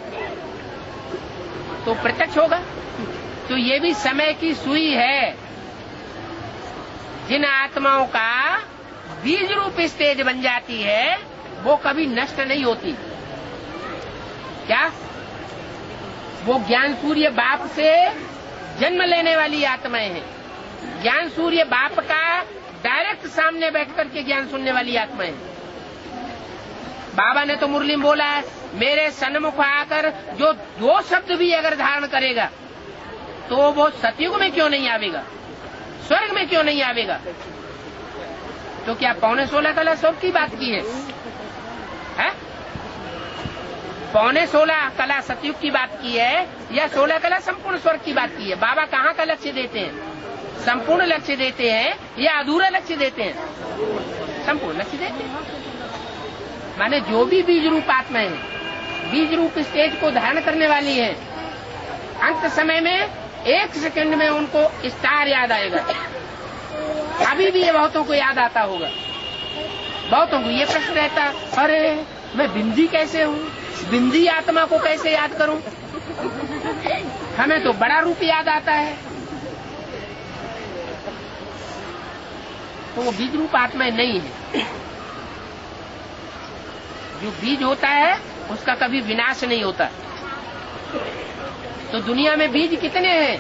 तो प्रत्यक्ष होगा। तो ये भी समय की सुई है। जिन आत्माओं का बीज रूप स्टेज बन जाती है वो कभी नष्ट नहीं होती। क्या? वो ज्ञान सूर्य बाप से जन्म लेने वाली आत्माएं हैं। ज्ञान सूर्य बाप का डायरेक्ट सामने बैठ करके ज्ञान सुनने वाली आत्माएं हैं। बाबा ने तो मुरली में बोला है, मेरे सन्मुख आकर जो दो शब्द भी अगर धारण करेगा तो वो सतयुग में क्यों नहीं आवेगा, स्वर्ग में क्यों नहीं आवेगा? तो क्या पौने सोलह कला स्वर्ग की बात की है, है? पौने सोलह कला सतयुग की बात की है या सोलह कला संपूर्ण स्वर्ग की बात की है? बाबा कहाँ का लक्ष्य देते हैं? संपूर्ण लक्ष्य देते हैं या अधूरा लक्ष्य देते हैं? संपूर्ण लक्ष्य देते हैं। माने जो भी बीज रूप आत्माएं हैं, बीज रूप स्टेज को धारण करने वाली है, अंत समय में एक सेकंड में उनको स्टार याद आएगा। अभी भी ये बहुतों को याद आता होगा। बहुतों को ये प्रश्न रहता, अरे मैं बिंदी कैसे हूँ, बिंदी आत्मा को कैसे याद करूं? हमें तो बड़ा रूप याद आता है। तो वो बीज रूप आत्माएं नहीं है। जो बीज होता है उसका कभी विनाश नहीं होता। तो दुनिया में बीज कितने हैं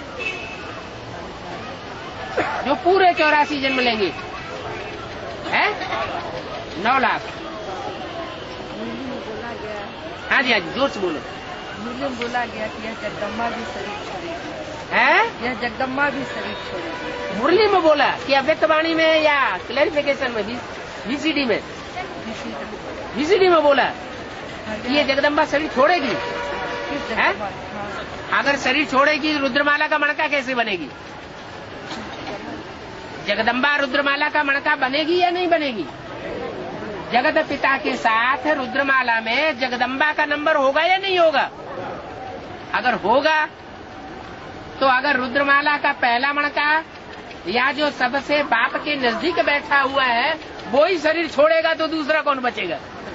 जो पूरे चौरासी जन्म लेंगे? हैं? नौ लाख। हाँ जी हाँ जी, जोर से बोलो। मुरली में बोला गया कि यह जगदम्बा भी शरीर छोड़ेगी। है यह जगदम्बा भी शरीर छोड़ेगी। मुरली में बोला कि अव्यक्त वाणी में या क्लैरिफिकेशन में, वीसीडी में? वीसीडी में बोला कि ये जगदम्बा शरीर छोड़ेगी। है? अगर शरीर छोड़ेगी रुद्रमाला का मणका कैसे बनेगी? जगदम्बा रुद्रमाला का मणका बनेगी या नहीं बनेगी? जगत पिता के साथ रुद्रमाला में जगदम्बा का नंबर होगा या नहीं होगा? अगर होगा तो अगर रुद्रमाला का पहला मणका या जो सबसे बाप के नजदीक बैठा हुआ है वो ही शरीर छोड़ेगा तो दूसरा कौन बचेगा?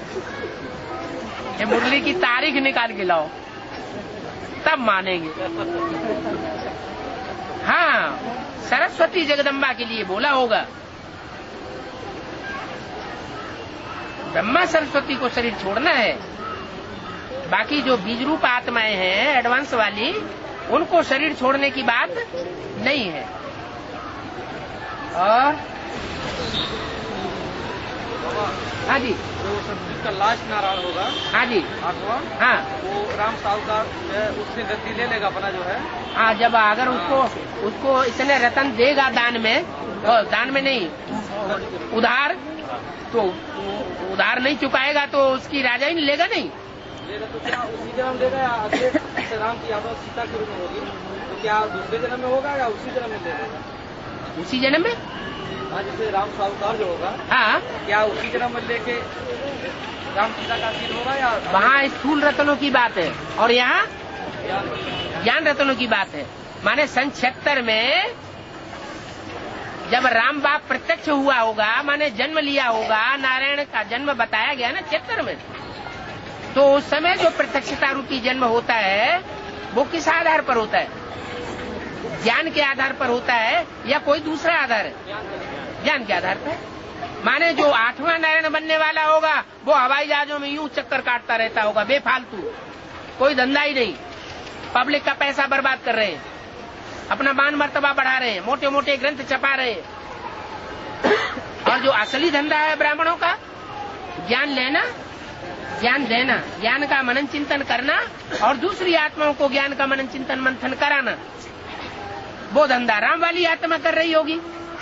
ये मुरली की तारीख निकाल के लाओ, तब मानेंगे। हाँ, सरस्वती जगदम्बा के लिए बोला होगा। ब्रह्मा सरस्वती को शरीर छोड़ना है, बाकी जो बीज रूप आत्माएं हैं एडवांस वाली, उनको शरीर छोड़ने की बात नहीं है। और हाँ जी, जो सतयुग का लास्ट नारायण होगा, हाँ जी, आठवां, हाँ, वो राम सावकार उससे गद्दी ले लेगा अपना जो है। हाँ, जब अगर उसको उसको इतने रतन देगा दान में, और दान में नहीं उधार, तो उधार नहीं चुकाएगा तो उसकी राजा ही लेगा नहीं। लेगा तो क्या उसी जन्म लेगा या अगले जैसे राम की यादव सीता के रूप में होगी, तो क्या दूसरे जन्म में होगा या उसी जन्म में लेगा? उसी जन्म में। हाँ, जैसे राम सावकार जो होगा, हाँ, क्या उसी जन्म में लेके राम सीता का सीन होगा या? वहाँ स्थूल रत्नों की बात है और यहाँ ज्ञान रत्नों की बात है। माने सन छिहत्तर में जब राम बाप प्रत्यक्ष हुआ होगा, माने जन्म लिया होगा, नारायण का जन्म बताया गया ना छिहत्तर में, तो उस समय जो प्रत्यक्षता रूपी जन्म होता है वो किस आधार पर होता है? ज्ञान के आधार पर होता है या कोई दूसरा आधार है? ज्ञान के आधार पर। माने जो आठवां नारायण बनने वाला होगा वो हवाई जहाजों में यूं चक्कर काटता रहता होगा बेफालतू, कोई धंधा ही नहीं, पब्लिक का पैसा बर्बाद कर रहे हैं, अपना मान मर्तबा बढ़ा रहे हैं, मोटे मोटे ग्रंथ छपा रहे हैं। और जो असली धंधा है ब्राह्मणों का, ज्ञान लेना, ज्ञान देना, ज्ञान का मनन चिंतन करना और दूसरी आत्माओं को ज्ञान का मनन चिंतन मंथन कराना, वो धंधा राम वाली आत्मा कर रही होगी।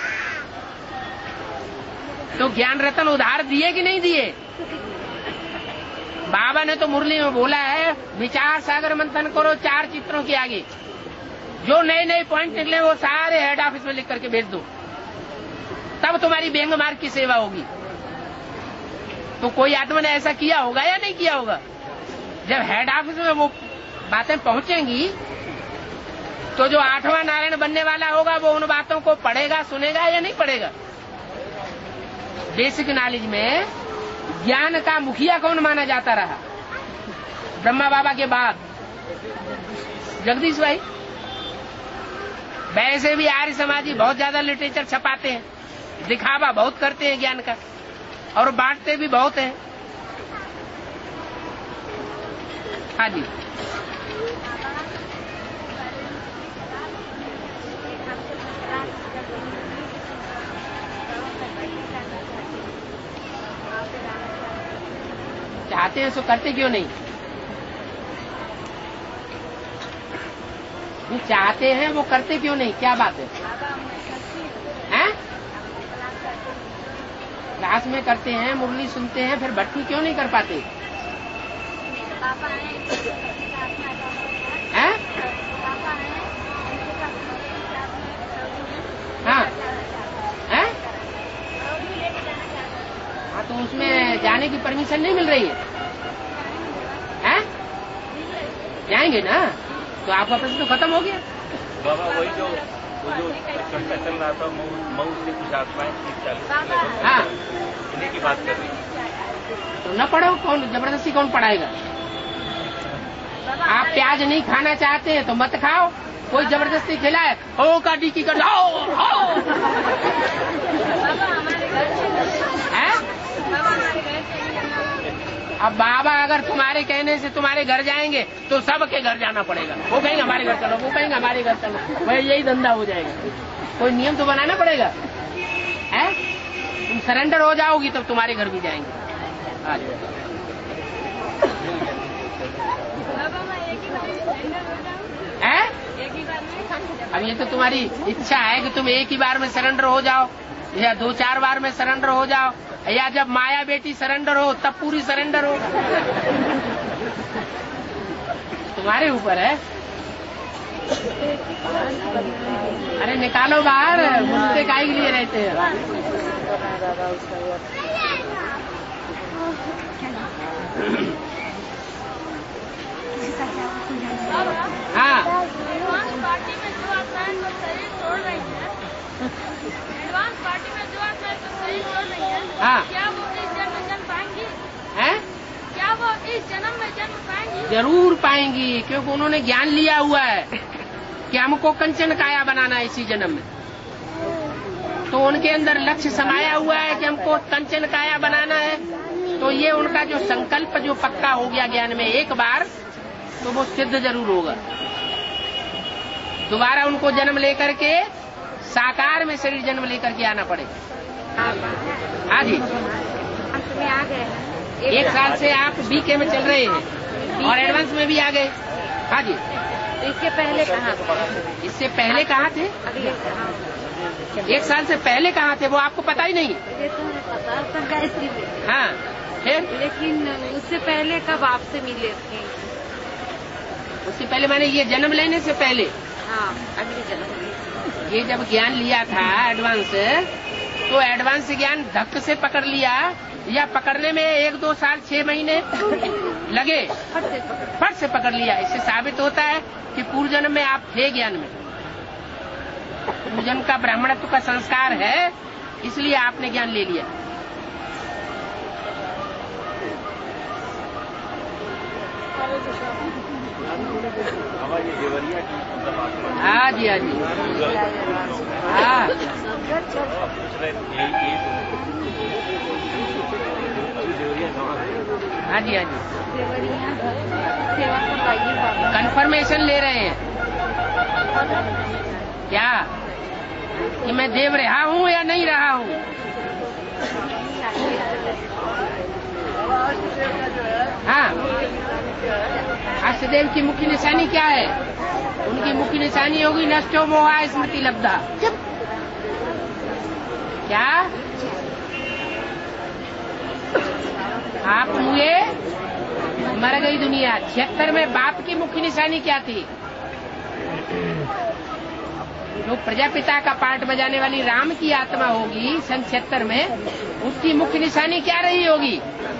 तो ज्ञान रतन उधार दिए कि नहीं दिए? बाबा ने तो मुरली में बोला है, विचार सागर मंथन करो चार चित्रों के आगे, जो नए नए पॉइंट निकले वो सारे हेड ऑफिस में लिख करके भेज दो, तब तुम्हारी बेंग मार्ग की सेवा होगी। तो कोई आत्मा ने ऐसा किया होगा या नहीं किया होगा? जब हेड ऑफिस में वो बातें पहुंचेंगी तो जो आठवां नारायण बनने वाला होगा वो उन बातों को पढ़ेगा, सुनेगा या नहीं पढ़ेगा? बेसिक नॉलेज में ज्ञान का मुखिया कौन माना जाता रहा ब्रह्मा बाबा के बाद? जगदीश भाई। वैसे भी आर्य समाजी बहुत ज्यादा लिटरेचर छपाते हैं, दिखावा बहुत करते हैं ज्ञान का, और बांटते भी बहुत हैं। हाँ जी, चाहते हैं सो करते क्यों नहीं? वो चाहते हैं वो करते क्यों नहीं? क्या बात है? हैं? क्लास में करते हैं, मुरली सुनते हैं, फिर भट्टी क्यों नहीं कर पाते? हैं? हाँ हैं? हाँ, तो उसमें जाने की परमिशन नहीं मिल रही है? हैं? जाएंगे ना, तो आपका प्रश्न तो खत्म हो गया। बाबा वही जो वो जो चर्चा चल रहा था, मऊ से कुछ आत्माएं चालीस, हाँ, इन्हीं की बात कर रही है। तो न पढ़ो, कौन जबरदस्ती कौन पढ़ाएगा? आप प्याज नहीं खाना चाहते हैं तो मत खाओ, कोई जबरदस्ती खिलाए, ओ का डी की कर आओ आओ। अब बाबा अगर तुम्हारे कहने से तुम्हारे घर जाएंगे तो सबके घर जाना पड़ेगा। वो कहेंगे हमारे घर चलो, वो कहेंगे हमारे घर चलो, भाई यही धंधा हो जाएगा। कोई नियम तो बनाना पड़ेगा, है? तुम सरेंडर हो जाओगी तब तुम्हारे घर भी जाएंगे। आ जाओ। है? एक ही बार में। अब ये तो तुम्हारी इच्छा है कि तुम एक ही बार में सरेंडर हो जाओ या दो चार बार में सरेंडर हो जाओ या जब माया बेटी सरेंडर हो तब पूरी सरेंडर हो। तुम्हारे ऊपर है। अरे निकालो बाहर, मुझसे काहे के लिए रहते हैं? हाँ, एडवांस पार्टी में जो आता है तो शरीर छोड़ रही है। एडवांस पार्टी में जो आता है तो शरीर छोड़ रही है। हाँ। क्या वो इस जन्म में जन्म पाएंगी? हैं? क्या वो इस जन्म में जन्म पाएंगी? जरूर पाएंगी, क्योंकि उन्होंने ज्ञान लिया हुआ है कि हमको कंचन काया बनाना है इसी जन्म में। तो उनके अंदर लक्ष्य समाया हुआ है कि हमको कंचन काया बनाना है। तो ये उनका जो संकल्प जो पक्का हो गया ज्ञान में एक बार, तो वो सिद्ध जरूर होगा। दोबारा उनको जन्म लेकर के साकार में शरीर जन्म लेकर के आना पड़ेगा। हाँ जी, अंत में आ गए। एक साल से आप बीके में चल रहे हैं और एडवांस में भी आ गए। हाँ जी, तो इसके पहले कहाँ थे? इससे पहले कहाँ थे? अगले एक साल से पहले कहाँ थे वो आपको पता ही नहीं? ये तो हमें पता है गायत्री में। हाँ, फिर लेकिन उससे पहले कब आपसे मिले थे? उससे पहले मैंने ये जन्म लेने से पहले, हाँ, अगले जन्म। ये जब ज्ञान लिया था एडवांस, तो एडवांस ज्ञान धक्क से पकड़ लिया या पकड़ने में एक दो साल छह महीने लगे? फट से पकड़। फट से पकड़ लिया। इससे साबित होता है कि पूर्व जन्म में आप थे ज्ञान में। पूर्व जन्म का ब्राह्मणत्व का संस्कार है, इसलिए आपने ज्ञान ले लिया। हाँ जी, हाँ जी, हाँ हाँ जी, हाँ जी, कंफर्मेशन ले रहे हैं क्या कि मैं देव रहा हूँ या नहीं रहा हूँ? हाँ, अष्टदेव की मुख्य निशानी क्या है? उनकी मुख्य निशानी होगी नष्टो मोहा स्मृति लब्धा। क्या आप हुए मर गई दुनिया। छिहत्तर में बाप की मुख्य निशानी क्या थी? जो प्रजापिता का पार्ट बजाने वाली राम की आत्मा होगी सन छिहत्तर में, उसकी मुख्य निशानी क्या रही होगी?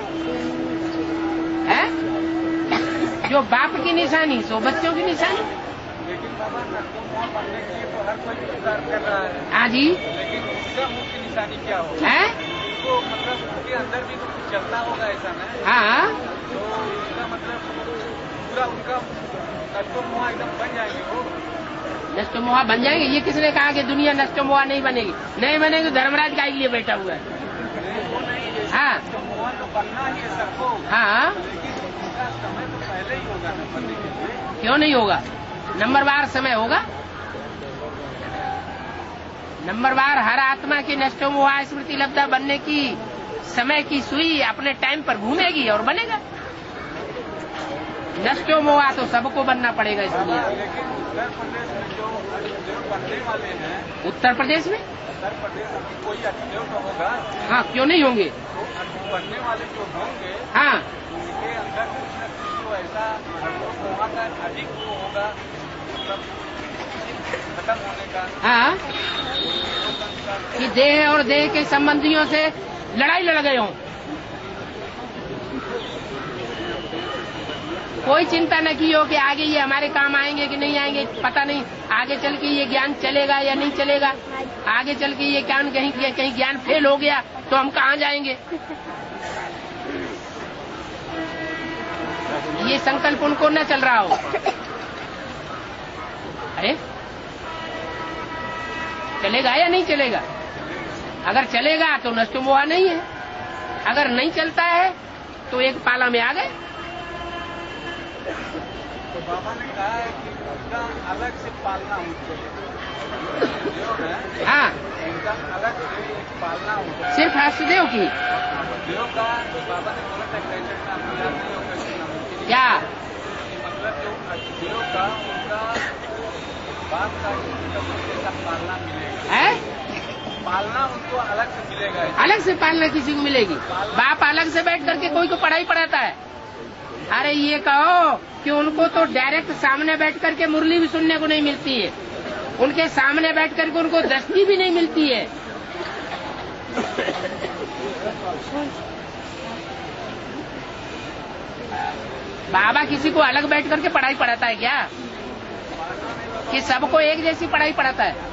है? जो बाप की निशानी सो बच्चों की निशानी। लेकिन बाबा नष्टो मोह बनने के लिए तो हर कोई इंतजार कर रहा है। हाँ जी, लेकिन उसका मुख्य निशानी क्या होगा? है? तो मतलब उसके अंदर भी तो कुछ चलता होगा ऐसा ना? हाँ, तो इसका मतलब पूरा उनका नष्टो मोह एकदम बन जाएंगे वो। नष्ट मोहा बन जाएंगे? ये किसने कहा कि दुनिया नष्ट मोहा नहीं बनेगी? नहीं बनेगी तो धर्मराज का लिए बैठा हुआ है। हाँ मोह तो बनना ही है सबको। हाँ, लेकिन उसका समय तो पहले ही होगा ना बनने के लिए। क्यों नहीं होगा? नंबरवार समय होगा। नंबरवार हर आत्मा की नष्टो मोहा स्मृति लब्धा बनने की समय की सुई अपने टाइम पर घूमेगी और बनेगा। नष्टो मोहा तो सबको बनना पड़ेगा इस दुनिया में। लेकिन उत्तर प्रदेश में जो अष्टदेव बनने वाले हैं, उत्तर प्रदेश में उत्तर प्रदेश में कोई अष्टदेव तो होगा। हाँ, क्यों नहीं होंगे? तो अष्ट बनने वाले जो होंगे, हाँ, उनके अंदर कुछ न कुछ तो ऐसा मोह का अधिक वो होगा, मतलब खत्म होने का। हाँ, कि देह और देह के संबंधियों से लड़ाई लड़ गए हों। कोई चिंता न की हो कि आगे ये हमारे काम आएंगे कि नहीं आएंगे, पता नहीं। आगे चल के ये ज्ञान चलेगा या नहीं चलेगा। आगे चल के ये ज्ञान कहीं कहीं ज्ञान फेल हो गया तो हम कहाँ जाएंगे? ये संकल्प उनको न चल रहा हो। अरे चलेगा या नहीं चलेगा? अगर चलेगा तो नष्ट मोहा नहीं है, अगर नहीं चलता है तो एक पाला में आ गए। तो बाबा ने कहा है कि उसका अलग से पालना होता है। हाँ, उनका अलग से एक पालना होता है। सिर्फ हस्तदेव की देव का बाबा ने बोला था कैसे नाम याद नहीं होगा इसका नाम। क्या? मतलब जो अतिथियों का उनका बाप का पालना मिलेगा है? पालना उनको अलग से मिलेगा। अलग से पालना किसी को मिलेगी? बाप अलग से बैठ करके कोई को पढ़ाई पढ़ाता है? अरे ये कहो कि उनको तो डायरेक्ट सामने बैठ करके मुरली भी सुनने को नहीं मिलती है, उनके सामने बैठ करके उनको दृष्टि भी नहीं मिलती है। बाबा किसी को अलग बैठ करके पढ़ाई पढ़ाता है क्या? कि सबको एक जैसी पढ़ाई पढ़ाता है?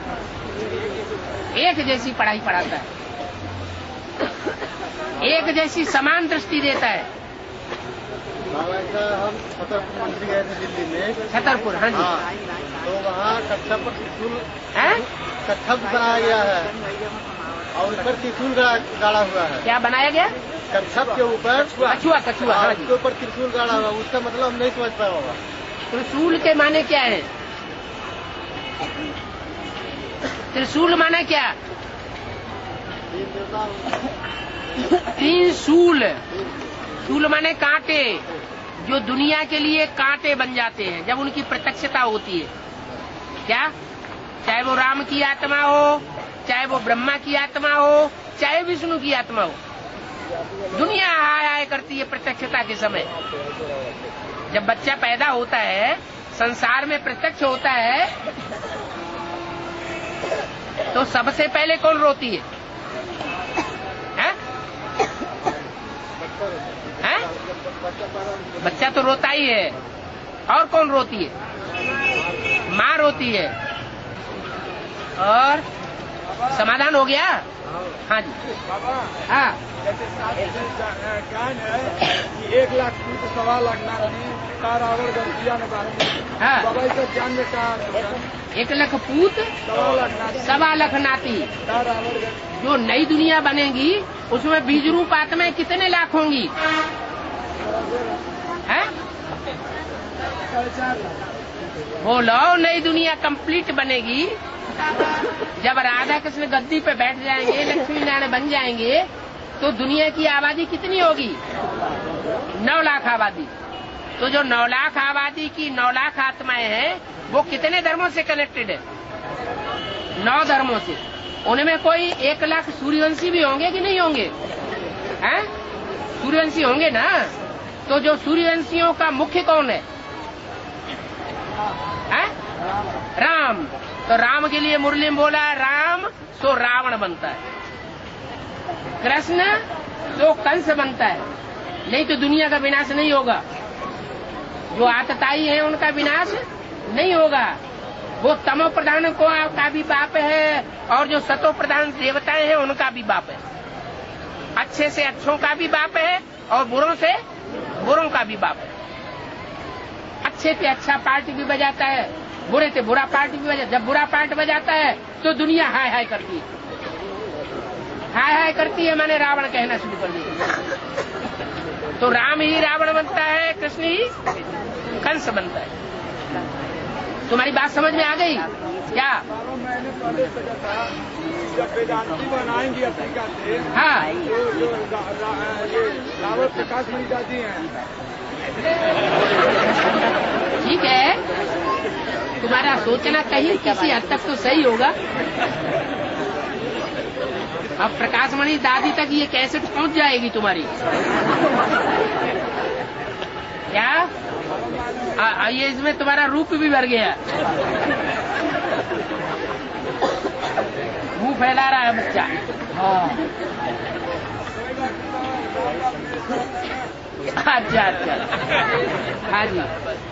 एक जैसी पढ़ाई पढ़ाता है, एक जैसी समान दृष्टि देता है। बाबा का हम छतरपुर मंदिर गए थे दिल्ली में। छतरपुर, हाँ जी। हाँ, तो वहाँ कच्छा पर त्रिशूल है, कच्छा बनाया गया है और ऊपर त्रिशूल गाड़ा हुआ है। क्या बनाया गया? कच्छप के ऊपर कछुआ, कछुआ, हाँ जी। उसके ऊपर त्रिशूल गाड़ा हुआ, उसका मतलब हम नहीं समझ पाया होगा। त्रिशूल के माने क्या है? त्रिशूल माने क्या? तीन शूल, शूल माने कांटे, जो दुनिया के लिए कांटे बन जाते हैं जब उनकी प्रत्यक्षता होती है। क्या? चाहे वो राम की आत्मा हो, चाहे वो ब्रह्मा की आत्मा हो, चाहे विष्णु की आत्मा हो, दुनिया हाय हाय करती है प्रत्यक्षता के समय। जब बच्चा पैदा होता है, संसार में प्रत्यक्ष होता है, तो सबसे पहले कौन रोती है? है? है? बच्चा तो रोता ही है। और कौन रोती है? माँ रोती है। और समाधान हो गया? हाँ जी। हाँ, ज्ञान है कि एक लाख फूट सवा लाख नाती तारावर गंतिया ने बारह। हाँ। बाबा इसका ज्ञान में कहा एक लाख पूत सवा लाख नाती सवा लाख नाती। तारावर जो नई दुनिया बनेगी उसमें बीज रूप आत्माएं कितने लाख होंगी? है? बोलो, नई दुनिया कंप्लीट बनेगी जब राधा कृष्ण गद्दी पे बैठ जाएंगे, लक्ष्मी नारायण बन जाएंगे, तो दुनिया की आबादी कितनी होगी? नौ लाख आबादी। तो जो नौ लाख आबादी की नौ लाख आत्माएं हैं, वो कितने धर्मों से कनेक्टेड है? नौ धर्मों से। उनमें कोई एक लाख सूर्यवंशी भी होंगे कि नहीं होंगे? हैं? सूर्यवंशी होंगे ना। तो जो सूर्यवंशियों का मुख्य कौन है? हैं? राम। तो राम के लिए मुरली में बोला राम तो रावण बनता है, कृष्ण तो कंस बनता है, नहीं तो दुनिया का विनाश नहीं होगा। जो आतताई है उनका विनाश नहीं होगा। वो तमो प्रधान को का भी बाप है और जो सतो प्रधान देवताएं हैं उनका भी बाप है। अच्छे से अच्छों का भी बाप है और बुरों से बुरों का भी बाप है। अच्छे से अच्छा पार्टी भी बजाता है, बुरे से बुरा पार्टी भी बजाता। जब बुरा पार्ट बजाता है तो दुनिया हाय हाय करती है। हाय हाय करती है माने रावण कहना शुरू कर दिया। तो राम ही रावण बनता है, कृष्ण ही कंस बनता है। तुम्हारी बात समझ में आ गई क्या? मैंने पहले सोचा था जब वेदांती बनाएंगी अफ्रीका से, हाँ, जो जो ये रावत प्रकाश मणि दादी हैं। ठीक है, तुम्हारा सोचना कहीं किसी हद तक तो सही होगा। अब प्रकाशमणि दादी तक ये कैसेट पहुंच जाएगी तुम्हारी। क्या? आ, ये इसमें तुम्हारा रूप भी भर गया। मुंह फैला रहा है बच्चा। हाँ, अच्छा अच्छा, हाँ जी।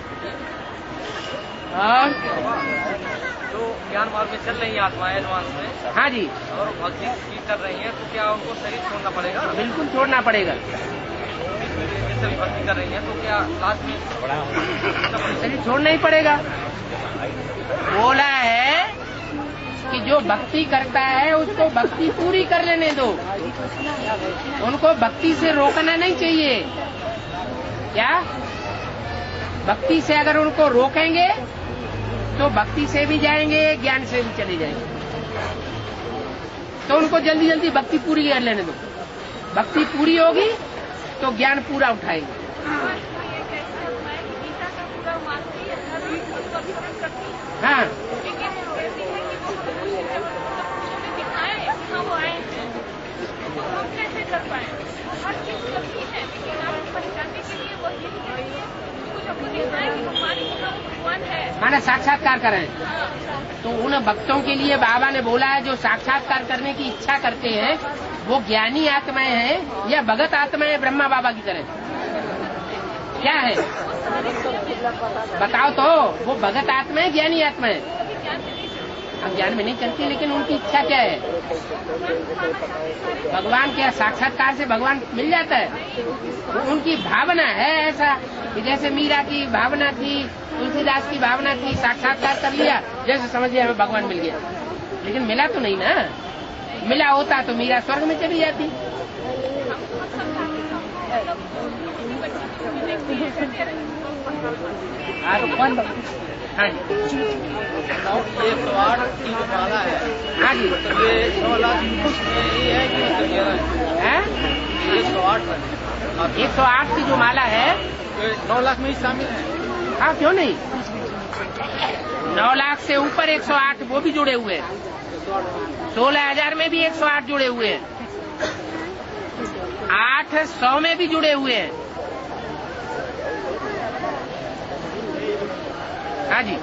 और तो ज्ञान मार्ग में चल रही है आत्माएं एडवांस में। हाँ जी, और भक्ति की कर रही हैं, तो क्या उनको शरीर छोड़ना पड़ेगा? बिल्कुल छोड़ना पड़ेगा। जैसे भी भक्ति कर रही हैं तो क्या लास्ट में शरीर छोड़ना ही पड़ेगा। बोला है कि जो भक्ति करता है उसको भक्ति पूरी कर लेने दो, उनको भक्ति से रोकना नहीं चाहिए। क्या? भक्ति से अगर उनको रोकेंगे तो भक्ति से भी जाएंगे, ज्ञान से भी चले जाएंगे। तो उनको जल्दी जल्दी भक्ति पूरी कर लेने दो। भक्ति पूरी होगी तो ज्ञान पूरा उठाएंगे। गीता का पूरा अभिमान करती है। हाँ लेकिन कहती है कि वो दिखाए कहाँ वो आए हैं, तो हम कैसे कर पाए? वो हर चीज करती है, लेकिन आप पहचानने के लिए वो चीज के लिए कुछ हमको दिखाए कि हमारी भगवान है, माना साक्षात्कार करें। हाँ। तो उन भक्तों के लिए बाबा ने बोला है जो साक्षात्कार करने की इच्छा करते हैं वो ज्ञानी आत्माएं हैं या भगत आत्माएं ब्रह्मा बाबा की तरह? क्या है बताओ तो? वो भगत आत्माएं ज्ञानी आत्माएं? अब ज्ञान में नहीं चलती, लेकिन उनकी इच्छा क्या है? भगवान क्या साक्षात्कार से भगवान मिल जाता है? वो उनकी भावना है ऐसा कि जैसे मीरा की भावना थी, तुलसीदास की भावना थी, साक्षात्कार कर लिया, जैसे समझ लिया हमें भगवान मिल गया। लेकिन मिला तो नहीं ना। मिला होता तो मीरा स्वर्ग में चली जाती। हाँ जी एक सौ आठ की जो माला है, हाँ जी तो ये नौ लाख ये है कि है एक सौ आठ एक सौ आठ की जो माला है नौ लाख में ही शामिल है। हाँ क्यों नहीं, नौ लाख से ऊपर एक सौ आठ वो भी जुड़े हुए हैं, सोलह हजार में भी एक सौ आठ जुड़े हुए हैं, आठ सौ में भी जुड़े हुए हैं। हाँ जी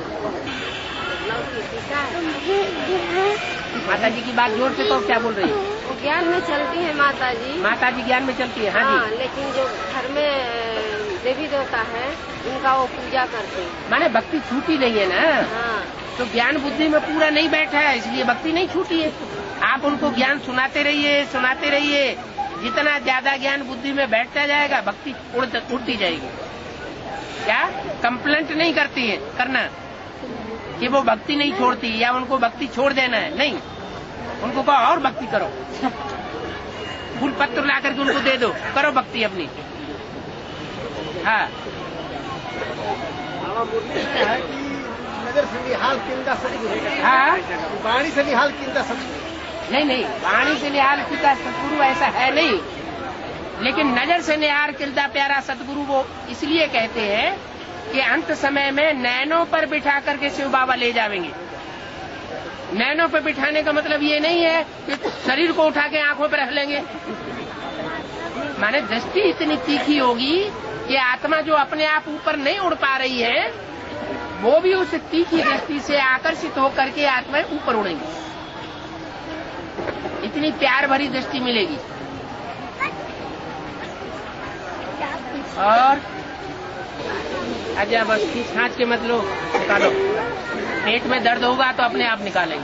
माता जी की बात जोर से तो क्या बोल रही है? वो ज्ञान में चलती है माता जी। माता जी ज्ञान में चलती है। हाँ हाँ, जी लेकिन जो घर में देवी देवता है उनका वो पूजा करते हैं। माने भक्ति छूटी नहीं है ना। हाँ, तो ज्ञान बुद्धि में पूरा नहीं बैठा है, इसलिए भक्ति नहीं छूटी है। आप उनको ज्ञान सुनाते रहिए सुनाते रहिए, जितना ज्यादा ज्ञान बुद्धि में बैठता जाएगा भक्ति उड़ती जाएगी। क्या कंप्लेंट नहीं करती है करना कि वो भक्ति नहीं छोड़ती या उनको भक्ति छोड़ देना है, नहीं, उनको कहो और भक्ति करो, फूल पत्र ला करके उनको दे दो, करो भक्ति अपनी। हाँ है कि नजर से निहाल किंदा सतगुरु, हाँ वाणी से निहाल किंदा सतगुरु। नहीं नहीं, वाणी से निहाल किल्ता सतगुरु ऐसा है नहीं, लेकिन नजर से निहार किल्ता प्यारा सतगुरु वो इसलिए कहते हैं कि अंत समय में नैनों पर बिठा करके शिव बाबा ले जाएंगे। नैनों पर बिठाने का मतलब ये नहीं है कि शरीर को उठा के आंखों पर रख लेंगे, माने दृष्टि इतनी तीखी होगी कि आत्मा जो अपने आप ऊपर नहीं उड़ पा रही है वो भी उस तीखी दृष्टि से आकर्षित होकर के आत्माएं ऊपर उड़ेंगी, इतनी प्यार भरी दृष्टि मिलेगी। और अच्छा बस खींच खांच के मत लो, निकालो, पेट में दर्द होगा तो अपने आप निकालेंगे।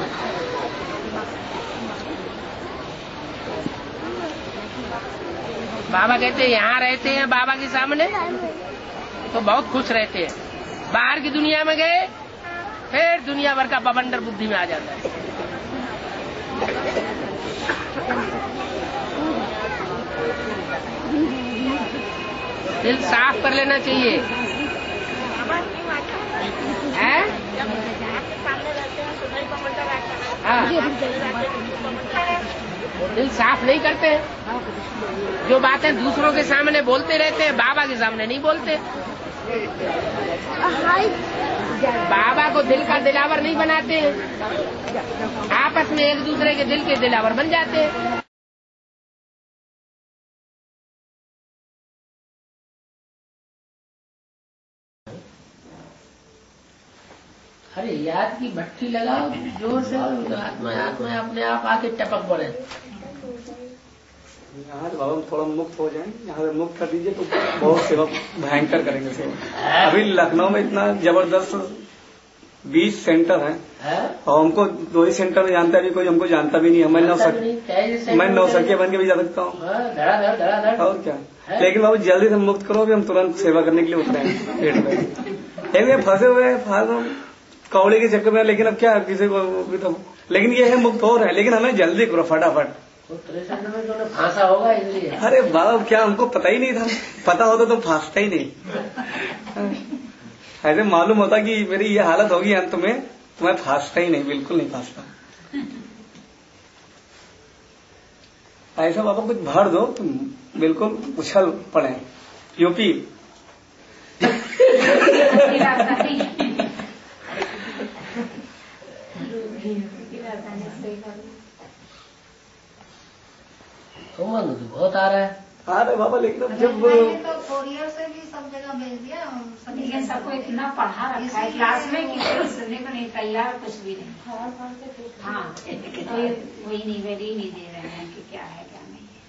बाबा कहते हैं यहाँ रहते हैं बाबा के सामने तो बहुत खुश रहते हैं, बाहर की दुनिया में गए फिर दुनिया भर का बवंडर बुद्धि में आ जाता है। दिल साफ कर लेना चाहिए है? हाँ, दिल साफ नहीं करते हैं, जो बातें दूसरों के सामने बोलते रहते हैं बाबा के सामने नहीं बोलते। बाबा को दिल का दिलावर नहीं बनाते हैं, आपस में एक दूसरे के दिल के दिलावर बन जाते हैं। अरे याद की भट्टी लगाओ जोर से, आत्मा आत्मा अपने आप आके टपक पड़े। यहाँ तो बाबा थोड़ा मुक्त हो जाए, यहाँ से मुक्त कर दीजिए तो बहुत सेवा भयंकर करेंगे सेवा। अभी लखनऊ में इतना जबरदस्त बीस सेंटर है और हमको दो ही सेंटर में जानता है, अभी कोई हमको जानता भी नहीं है। मैं नौ सर मैं नौ सड़के बन के भी जा सकता हूँ और क्या, लेकिन बाबू जल्दी से मुक्त करो, अभी हम तुरंत सेवा करने के लिए उतरे हैं पेट में। एक फंसे हुए फालतू कौड़ी के चक्कर में, लेकिन अब क्या किसी को भी तो, लेकिन ये है मुक्त हो रहे हैं, लेकिन हमें जल्दी करो फटाफट। फांसा होगा इसलिए। अरे बाबा क्या हमको पता ही नहीं था, पता होता तो फांसता ही नहीं। ऐसे मालूम होता कि मेरी ये हालत होगी अंत में तो मैं फांसता ही नहीं, बिल्कुल नहीं फांसता। ऐसा बाबा कुछ भर दो तुम बिल्कुल उछल पड़े। यूपी उमंग तो बहुत आ रहा है। हाँ रे बाबा, लेकिन अब जब तो कोरियर से भी सब जगह भेज दिया। लेकिन सबको इतना पढ़ा रखा है क्लास में कि कोई सुनने को नहीं तैयार, कुछ भी नहीं। हाँ, वही निवेद ही नहीं दे रहे हैं कि क्या है क्या नहीं है।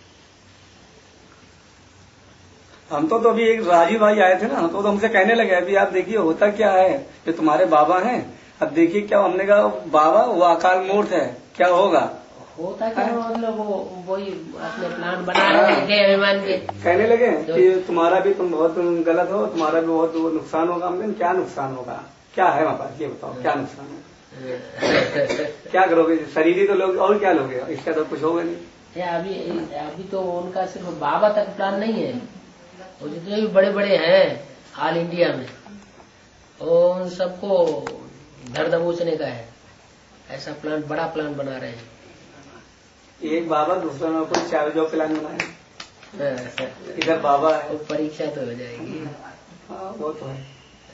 हम तो तो अभी एक राजीव भाई आए थे ना, तो, तो हमसे कहने लगे अभी आप देखिए होता क्या है, जो तुम्हारे बाबा हैं, अब देखिए क्या। हमने कहा बाबा वो अकाल मूर्त है, क्या होगा? होता क्या मतलब वो वही अपने प्लान बना रहे थे अभिमान के। कहने लगे कि तुम्हारा भी तुम बहुत गलत हो, तुम्हारा भी बहुत नुकसान होगा। हमने क्या नुकसान होगा? क्या है वहाँ पर, ये बताओ क्या नुकसान होगा? क्या करोगे? शरीर ही तो लोग, और क्या लोगे? इसका तो कुछ होगा नहीं। अभी अभी तो उनका सिर्फ बाबा तक प्लान नहीं है, वो जितने भी बड़े बड़े हैं ऑल इंडिया में, उन सबको धर दबोचने का है। ऐसा प्लान, बड़ा प्लान बना रहे हैं। एक बाबा, दूसरा में कोई चार जो प्लान बनाए, इधर बाबा है। परीक्षा तो हो जाएगी। हाँ वो तो है।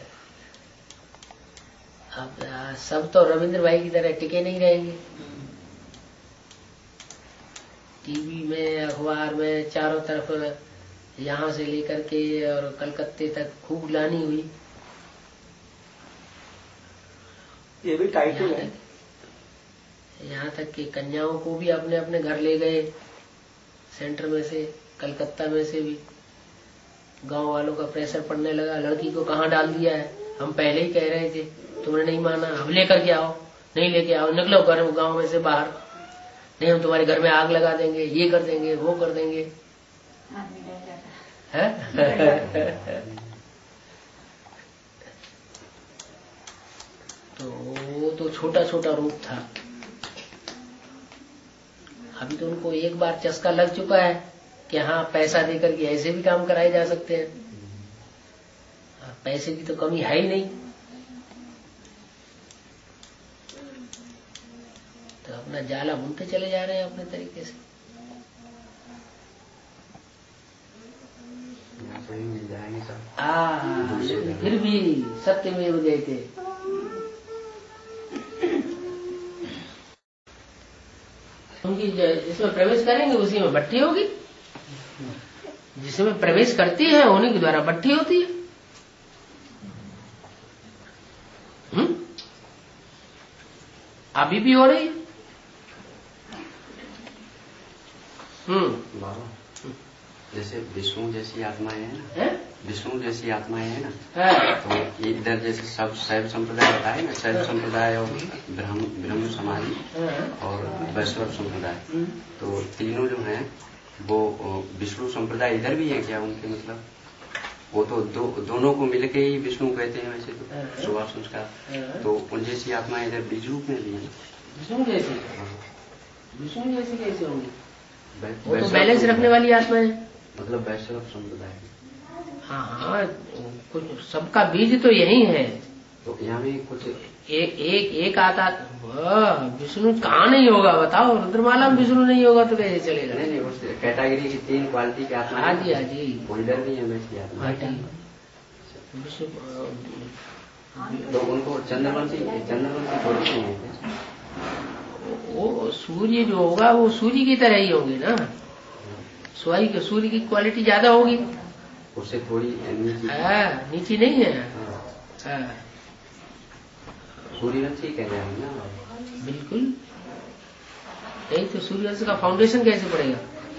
अब सब तो रविंद्र भाई की तरह टिके नहीं रहेंगे। टीवी में, अखबार में चारों तरफ यहाँ से लेकर के और कलकत्ते तक खूब ग्लानि हुई। ये भी टाइटल है। यहाँ तक कि कन्याओं को भी अपने अपने घर ले गए, सेंटर में से, कलकत्ता में से भी। गांव वालों का प्रेशर पड़ने लगा, लड़की को कहाँ डाल दिया है। हम पहले ही कह रहे थे, तुमने नहीं माना, अब लेकर के आओ। नहीं लेके आओ, निकलो घर गांव में से बाहर, नहीं हम तुम्हारे घर में आग लगा देंगे, ये कर देंगे, वो कर देंगे। है तो वो तो छोटा छोटा रूप था। अभी तो उनको एक बार चस्का लग चुका है कि हाँ पैसा देकर के ऐसे भी काम कराए जा सकते हैं। पैसे की तो कमी है ही नहीं, तो अपना जाला बुनते चले जा रहे हैं अपने तरीके से। हाँ, लेकिन फिर भी सत्य में हो गए थे। क्योंकि जिसमें प्रवेश करेंगे उसी में भट्टी होगी, जिसमें प्रवेश करती है उन्हीं के द्वारा भट्टी होती है। हम्म अभी भी हो रही है। हम्म जैसे विष्णु जैसी आत्माएं हैं ना, है? विष्णु जैसी आत्माएं हैं ना, है? तो इधर जैसे सब शैव संप्रदाय बताए ना, शैव संप्रदाय और ब्रह्म ब्रह्म समाधि और वैष्णव संप्रदाय, तो तीनों जो हैं वो विष्णु संप्रदाय इधर भी है क्या उनके? मतलब वो तो दो, दोनों को मिलके ही विष्णु कहते हैं वैसे तो, सुभाव संस्कार। तो उन जैसी आत्माएं इधर बीज रूप में भी है। विष्णु जैसी? विष्णु जैसी कैसे होंगी? वो तो बैलेंस रखने वाली आत्मा है। मतलब वैष्णव संप्रदाय। हाँ हाँ, कुछ सबका बीज तो यही है। तो यहाँ भी कुछ एक एक एक आता विष्णु कहाँ नहीं होगा बताओ? रुद्रमाला में विष्णु नहीं होगा तो कैसे चलेगा? नहीं नहीं, उस कैटेगरी की तीन क्वालिटी की आत्मा। हाँ जी हाँ जी, इधर भी है वैसी आत्मा। विष्णु तो उनको चंद्रवंशी चंद्रवंशी थोड़ी नहीं है। वो सूर्य जो होगा वो सूर्य की तरह ही होंगे ना। सूर्य की सूर्य की क्वालिटी ज्यादा होगी, उससे थोड़ी नीची। हाँ, नीची नहीं है। हाँ, सूर्यवंशी कह रहे हैं ना। बिल्कुल नहीं, तो सूर्यवंश का फाउंडेशन कैसे पड़ेगा?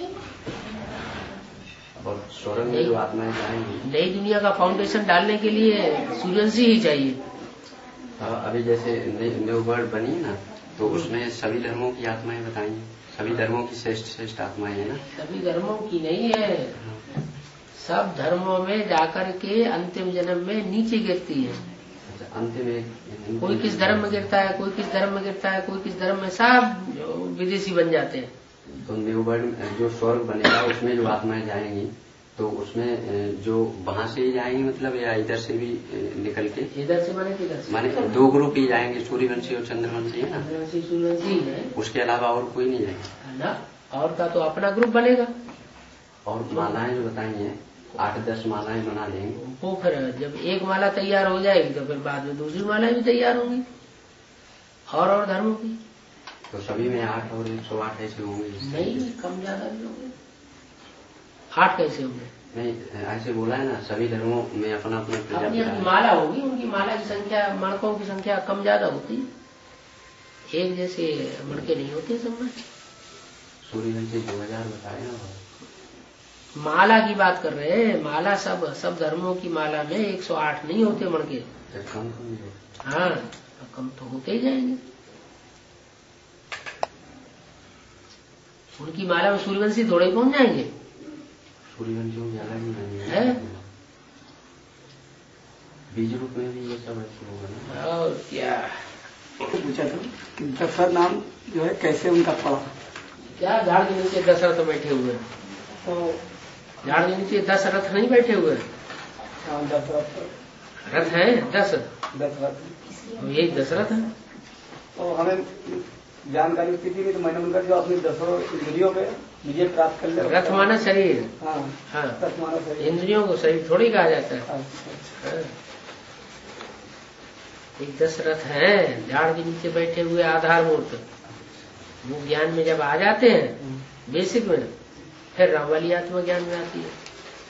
और स्वर्ग में जो आत्माएं जाएंगी, नई दुनिया का फाउंडेशन डालने के लिए सूर्यवंशी ही चाहिए। अभी जैसे न्यू वर्ल्ड बनी है ना, तो उसमें सभी धर्मों की आत्माएं बताई, सभी धर्मों की श्रेष्ठ श्रेष्ठ आत्माएं है ना। सभी धर्मों की नहीं है, सब धर्मों में जाकर के अंतिम जन्म में नीचे गिरती है। अंतिम में कोई किस धर्म में गिरता है, कोई किस धर्म में गिरता है, कोई किस धर्म में, सब विदेशी बन जाते हैं। तो न्यू वर्ल्ड जो स्वर्ग बनेगा उसमें जो आत्माएं जाएंगी, तो उसमें जो वहां से ही जाएंगी मतलब, या इधर से भी निकल के? इधर से माने किधर से? माने दो ग्रुप ही जाएंगे, सूर्यवंशी और चंद्रवंशी है ना। चंद्रवंशी सूर्यवंशी है, उसके अलावा और कोई नहीं जाएगा ना। और का तो अपना ग्रुप बनेगा। और मालाएं जो बताई हैं, आठ दस मालाएं बना लेंगे, वो फिर जब एक माला तैयार हो जाएगी तो फिर बाद में दूसरी मालाएं भी तैयार होंगी, और और धर्मों की। तो सभी में आठ और एक सौ आठ ऐसे होंगे? नहीं, कम ज्यादा भी होंगे। आठ कैसे होंगे? नहीं, ऐसे बोला है ना, सभी धर्मों में अपना अपना अपनी अपनी माला होगी, उनकी माला की संख्या, मणकों की संख्या कम ज्यादा होती है, एक जैसे मणके नहीं होते सब में। सूर्यवंशी दो हजार बताए ना, माला की बात कर रहे हैं। माला सब सब धर्मों की माला में एक सौ आठ नहीं होते मणके। कम कम होते। हाँ, कम तो होते ही जाएंगे। उनकी माला में सूर्यवंशी थोड़े ही पहुंच जाएंगे। सूर्यवंशियों ज्यादा ही नहीं है, बीज रूप में भी ये सब ऐसे होगा ना। और क्या पूछा था कि दशरथ नाम जो है कैसे उनका पड़ा? क्या झाड़ के नीचे दशरथ बैठे हुए हैं, तो झाड़ के नीचे दस रथ नहीं बैठे हुए हैं। हाँ, दशरथ रथ हैं दस, दशरथ तो यही दशरथ है। तो हमें जानकारी थी नहीं, तो मैंने उनका जो अपनी दसों इंद्रियों पे विजय प्राप्त कर लिया। रथ माना शरीर। हाँ हाँ, रथ माना शरीर। इंद्रियों को शरीर थोड़ी कहा जाता है। अच्छा, हाँ। एक दशरथ हैं झाड़ के नीचे बैठे हुए आधार मूर्त, वो ज्ञान में जब आ जाते हैं बेसिक में, फिर राम वाली आत्मा ज्ञान में आती है,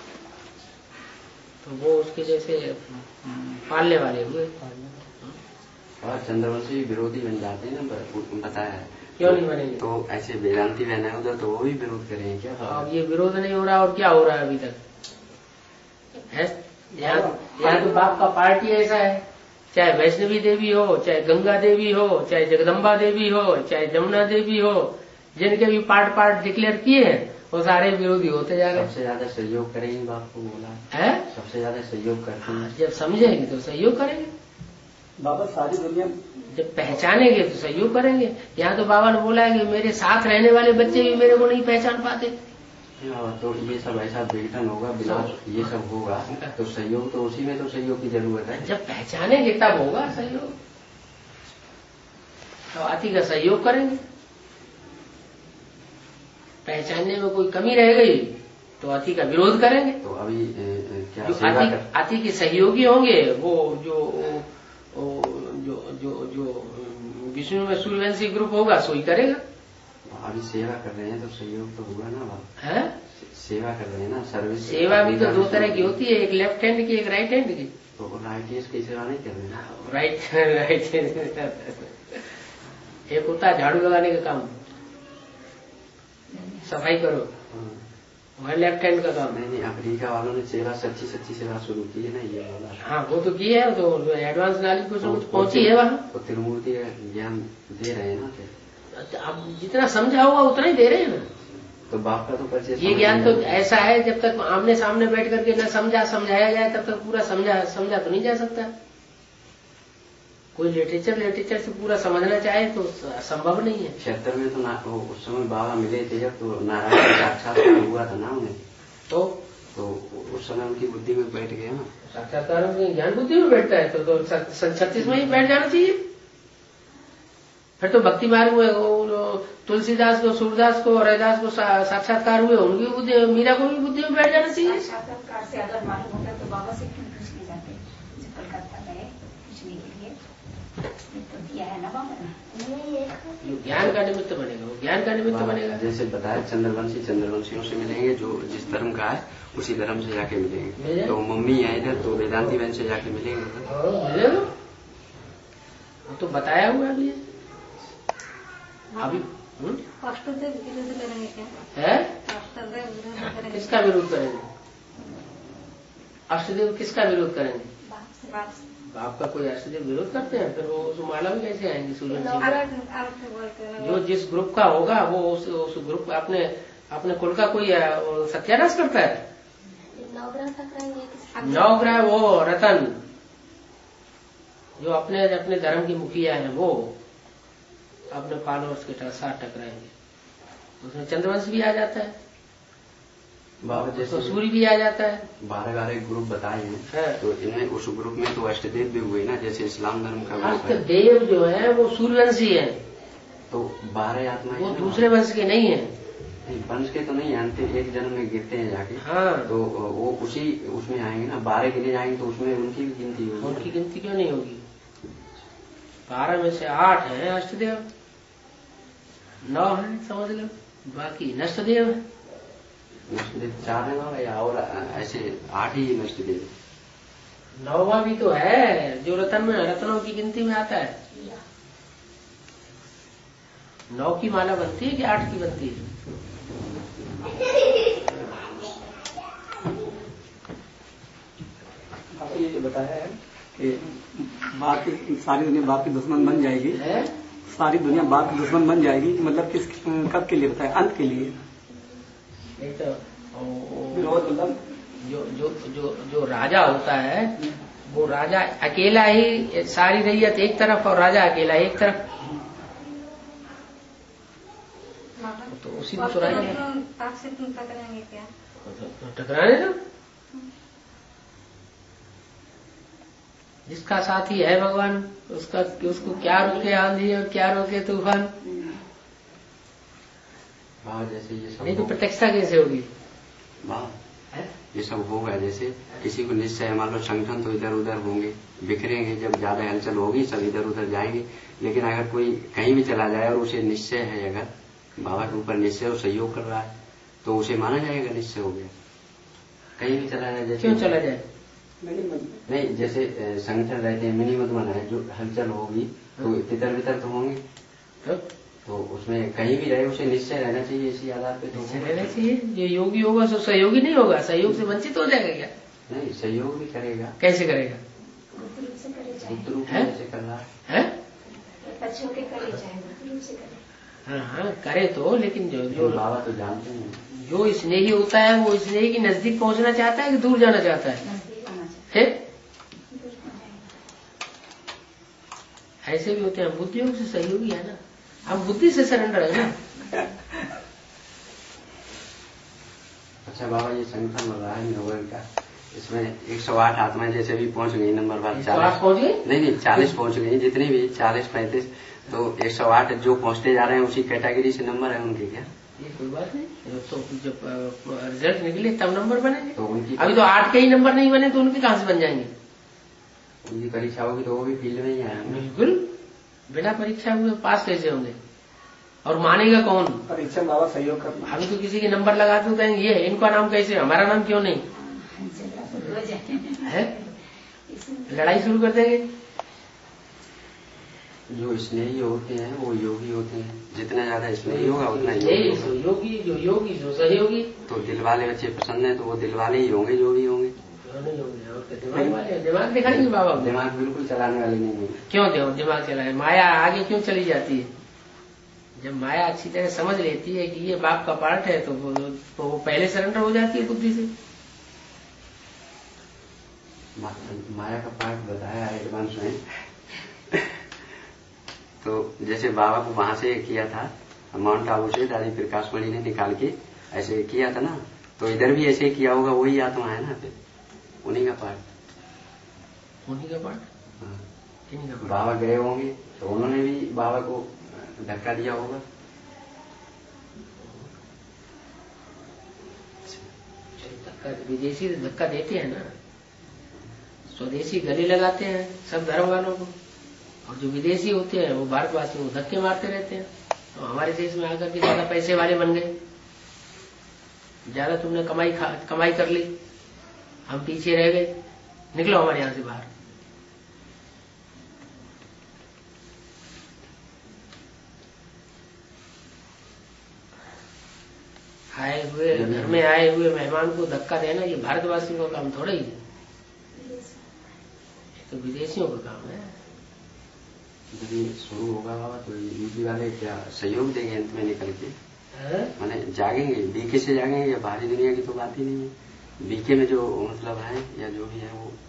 तो वो उसके जैसे पालने वाले हुए। और चंद्रवंशी विरोधी बन जाते हैं ना, बताया है। क्यों नहीं बनेंगे? तो ऐसे वेदांती बहना है उधर, तो वो भी विरोध करेंगे क्या? अब ये विरोध नहीं हो रहा, और क्या हो रहा है अभी तक है? यहाँ यहाँ तो बाप का पार्टी ऐसा है, चाहे वैष्णवी देवी हो, चाहे गंगा देवी हो, चाहे जगदम्बा देवी हो, चाहे जमुना देवी हो, जिनके भी पार्ट पार्ट डिक्लेयर किए हैं वो सारे विरोधी होते जा रहे हैं। सबसे ज्यादा सहयोग करेंगे बाप को बोला है, सबसे ज्यादा सहयोग करते हैं। जब समझेंगे तो सहयोग करेंगे, बाबा सारी दुनिया जब पहचानेंगे तो सहयोग करेंगे। यहाँ तो बाबा ने बोला है कि मेरे साथ रहने वाले बच्चे भी मेरे को नहीं पहचान पाते। तो ये सब ऐसा विघटन होगा, विनाश ये सब होगा, तो सहयोग तो उसी में तो सहयोग की जरूरत है। जब पहचानेंगे तब होगा सहयोग, तो आती का सहयोग करेंगे। पहचानने में कोई कमी रह गई तो अति का विरोध करेंगे। तो अभी ए, ए, क्या जो सेवा अति, कर... अति के सहयोगी होंगे वो जो वो, जो जो जो विष्णु में सूर्यवंशी ग्रुप होगा सोई करेगा। अभी सेवा कर रहे हैं तो सहयोग तो होगा ना बाप है? सेवा कर रहे हैं ना, सर्विस। सेवा भी तो दो तरह की होती है, एक लेफ्ट हैंड की, एक राइट हैंड की। तो राइट हैंड की सेवा नहीं कर रहे हैं? राइट राइट हैंड एक होता है झाड़ू लगाने का काम, सफाई करो, वह लेफ्ट हैंड का काम। नहीं नहीं, अफ्रीका वालों ने सेवा सच्ची सच्ची सेवा शुरू की है ना, ये बोला। हाँ वो तो की है, तो एडवांस नॉलेज कुछ कुछ पहुंची है वहाँ। तो त्रिमूर्ति ज्ञान दे रहे हैं ना। अब जितना समझा होगा उतना ही दे रहे हैं ना। तो बाप का तो परिचय ये ज्ञान तो ऐसा है, जब तक आमने सामने बैठ करके न समझा समझाया जाए तब तक पूरा समझा समझा तो नहीं जा सकता। कोई लिटरेचर लिटरेचर से पूरा समझना चाहे तो संभव नहीं है। क्षेत्र में तो ना उस समय बाबा मिले थे जब, तो नारायण साक्षात्कार हुआ था ना उन्हें, तो तो उस समय उनकी बुद्धि में बैठ गया ना। साक्षात्कार में ज्ञान बुद्धि में बैठता है तो, तो छत्तीस में ही बैठ जाना चाहिए। फिर तो भक्ति मार्ग में तुलसीदास को, सूरदास को, रैदास को साक्षात्कार हुए, उनकी बुद्धि, मीरा को भी बुद्धि में बैठ जाना चाहिए। साक्षात्कार से अगर मालूम होता तो बाबा से क्यों पूछने जाते, जब कलकत्ता गए पूछने के लिए, तो दिया है ना बाबा ने। ज्ञान का निमित्त बनेगा, वो ज्ञान का निमित्त बनेगा। जैसे बताया चंद्रवंशी चंद्रवंशियों से मिलेंगे, जो जिस धर्म का है उसी धर्म से जाके मिलेंगे। तो मम्मी है इधर, तो वेदांती बहन से जाके मिलेंगे। मिलेगा, तो बताया हुआ अभी अभी अष्टदेव विरोध करेंगे क्या? है? अष्टदेव विरोध करेंगे। किसका विरोध करेंगे? अष्टदेव किसका विरोध करेंगे? बाप का कोई अष्टदेव विरोध करते हैं, फिर वो उस माला में कैसे आएंगे? सूर्यवंशी जो जिस ग्रुप का होगा वो उस, उस ग्रुप अपने अपने कुल का कोई सत्यानाश करता है। नवग्रह वो रतन जो अपने अपने धर्म की मुखिया है, वो अपने फॉलोअर्स के साथ टकराएंगे, उसमें चंद्रवंश भी आ जाता है, बाबा जैसे तो सूर्य भी आ जाता है। बारह बारह ग्रुप बताए हैं है। तो इनमें उस ग्रुप में तो अष्टदेव भी हुए ना, जैसे इस्लाम धर्म का ग्रुप है। अष्टदेव जो है वो सूर्यवंशी है, तो बारह आत्मा वो दूसरे वंश के नहीं है। वंश के तो नहीं जानते, एक जन्म में गिरते हैं जाके। हाँ, तो वो उसी उसमें आएंगे ना, बारह गिने जाएंगे तो उसमें उनकी भी गिनती होगी। उनकी गिनती क्यों नहीं होगी? बारह में से आठ है अष्टदेव, नौ है समझ लो, बाकी नष्टदेव है। नष्टदेव चार है बाबा या और ऐसे आठ ही नष्टदेव? नौवा भी तो है जो रतन में रत्नों की गिनती में आता है। नौ की माला बनती है कि आठ की बनती है? आपने ये बताया है कि बाप की सारी दुनिया बाप की दुश्मन बन जाएगी है? सारी दुनिया बाप की दुश्मन बन जाएगी, मतलब किस कब के लिए बताया? अंत के लिए। नहीं तो विरोध मतलब जो जो जो जो राजा होता है वो राजा अकेला ही, सारी रैयत एक तरफ और राजा अकेला एक तरफ, तो उसी को तो राजा आपसे तुम टकराएंगे क्या? टकराने ना, जिसका साथी है भगवान उसका उसको क्या रोके आंधी और क्या रोके तूफान। जैसे ये सब नहीं तो प्रत्यक्षता कैसे होगी? ये सब होगा जैसे किसी को निश्चय, मान लो संगठन तो इधर उधर होंगे, बिखरेंगे, जब ज्यादा हलचल होगी सब इधर उधर जाएंगे, लेकिन अगर कोई कहीं भी चला जाए और उसे निश्चय है, अगर बाबा के ऊपर निश्चय और सहयोग कर रहा है तो उसे माना जाएगा निश्चय हो गया। कहीं भी चला जाए, जैसे क्यों चला जाए? नहीं, जैसे संगठन रहते हैं, मिनी मत है, जो हलचल होगी तो तितर बितर तो होंगे, तो उसमें कहीं भी रहे उसे निश्चय रहना चाहिए, इसी आधार पे तो रहना चाहिए। जो योगी होगा सो सहयोगी नहीं होगा, सहयोग से वंचित हो जाएगा क्या? नहीं, सहयोग भी करेगा। कैसे करेगा? गुप्त रूप से कैसे कर रहा है? हाँ हाँ करे तो, लेकिन जो जो बाबा तो जानते हैं, जो स्नेही होता है वो स्नेही की नजदीक पहुंचना चाहता है कि दूर जाना चाहता है? फिर ऐसे भी होते हैं, बुद्धियोग से सहयोगी है ना, हम बुद्धि से सरेंडर है ना। अच्छा बाबा, ये संगठन हो रहा है नोबेल का, इसमें एक सौ आठ आत्माएं जैसे भी पहुंच गई, नंबर बार चालीस पहुंच गई, नहीं नहीं चालीस पहुंच गई, जितनी भी चालीस पैंतीस, तो एक सौ आठ जो पहुंचते जा रहे हैं उसी कैटेगरी से नंबर है उनके क्या? ये कोई बात नहीं, तो जब रिजल्ट निकले तब नंबर बनेंगे। तो उनकी अभी तो आठ के ही नंबर नहीं बने तो उनके कहाँ से बन जाएंगे? उनकी परीक्षा होगी तो वो भी फील्ड में ही आएंगे। बिल्कुल, बिना परीक्षा हुए पास कैसे होंगे? और मानेगा कौन? परीक्षा बाबा सहयोग करना। अभी तो किसी के नंबर लगाते तो ये है, इनका नाम कैसे, हमारा नाम क्यों नहीं है? लड़ाई शुरू कर देंगे। जो स्नेही होते हैं वो योगी होते हैं, जितना ज्यादा स्नेही होगा उतना योगी होगा। योगी जो योगी जो सहयोगी, तो दिल वाले बच्चे पसंद है तो वो दिल वाले ही होंगे जो भी होंगे। दिमाग वाले दिमाग दिखाएंगे बाबा, दिमाग बिल्कुल चलाने वाले नहीं होंगे। क्यों दे दिमाग चलाए? माया आगे क्यों चली जाती है? जब माया अच्छी तरह समझ लेती है कि ये बाप का पार्ट है तो वो, तो वो पहले सरेंडर हो जाती है बुद्धि से। मा, माया का पार्ट बताया एडवांस में तो जैसे बाबा को वहां से किया था माउंट आबू से, दादी प्रकाश मणि ने निकाल के ऐसे किया था ना, तो इधर भी ऐसे किया होगा, वही आत्मा है ना, फिर उन्हीं का पार्ट। उन्हीं का पार्ट? हाँ, बाबा गए होंगे तो उन्होंने भी बाबा को धक्का दिया होगा। धक्का विदेशी धक्का देते हैं ना, स्वदेशी गले लगाते हैं सब धर्म वालों को, और जो विदेशी होते हैं वो भारतवासियों को धक्के मारते रहते हैं। तो हमारे देश में आकर के ज्यादा पैसे वाले बन गए, ज्यादा तुमने कमाई कमाई कर ली, हम पीछे रह गए, निकलो हमारे यहाँ से बाहर। आए हुए घर में आए हुए मेहमान को धक्का देना ये भारतवासियों का काम थोड़ा ही है, तो विदेशियों का काम है। जब ये शुरू होगा बाबा तो यूपी वाले क्या सहयोग देंगे अंत में निकल के? माने जागेंगे, बीके से जागेंगे या बाहरी दुनिया की तो बात ही नहीं है। बीके में जो मतलब है या जो भी है वो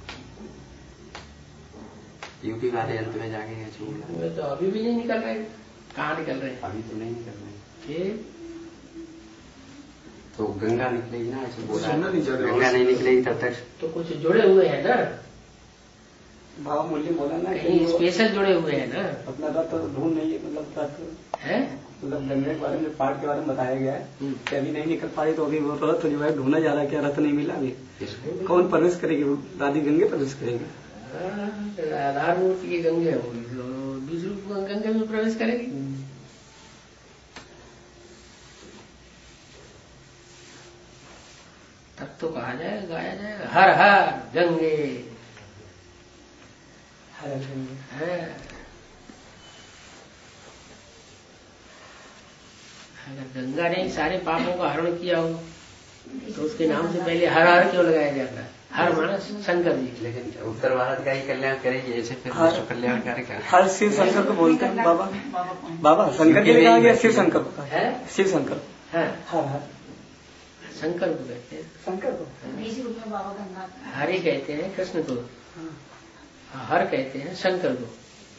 यूपी वाले अंत में जागेंगे। तो अभी भी नहीं निकल रहे, कहाँ निकल रहे? अभी तो नहीं निकल रहे। ये तो गंगा निकलेगी ना, ऐसे बोला गंगा नहीं निकलेगी तब तक तो कुछ जुड़े हुए हैं ना, बाबा मूल्य बोला ना, कहीं स्पेशल जुड़े हुए हैं ना। अपना रथ ढूंढ नहीं, मतलब रथ है, मतलब गंगे के बारे में पाठ के बारे में बताया गया है कि अभी नहीं निकल पाई, तो अभी वो रथ जो है ढूंढा जा रहा है, क्या रथ नहीं मिला अभी। कौन प्रवेश करेगी? दादी गंगे प्रवेश करेगी, आधार मूर्ति की गंगे होगी, दूसरी गंगे में प्रवेश करेगी। तो कहा जाए, गाया जाएगा हर हर गंगे, हर गंगे है। अगर गंगा ने सारे पापों का हरण किया हो तो उसके नाम से पहले हर हर क्यों लगाया जाता है? हर माना शंकर जी, लेकिन उत्तर भारत का ही कल्याण करेगी, ऐसे फिर विश्व कल्याणकारी क्या? हर शिव शंकर को बोलते हैं बाबा। बाबा शंकर जी ने कहा गया, शिव शंकर को है, शिव शंकर है, हर हर शंकर को कहते हैं, शंकर को इसी रूप में बाबा गंगा हरि कहते हैं कृष्ण को, हर कहते हैं शंकर को।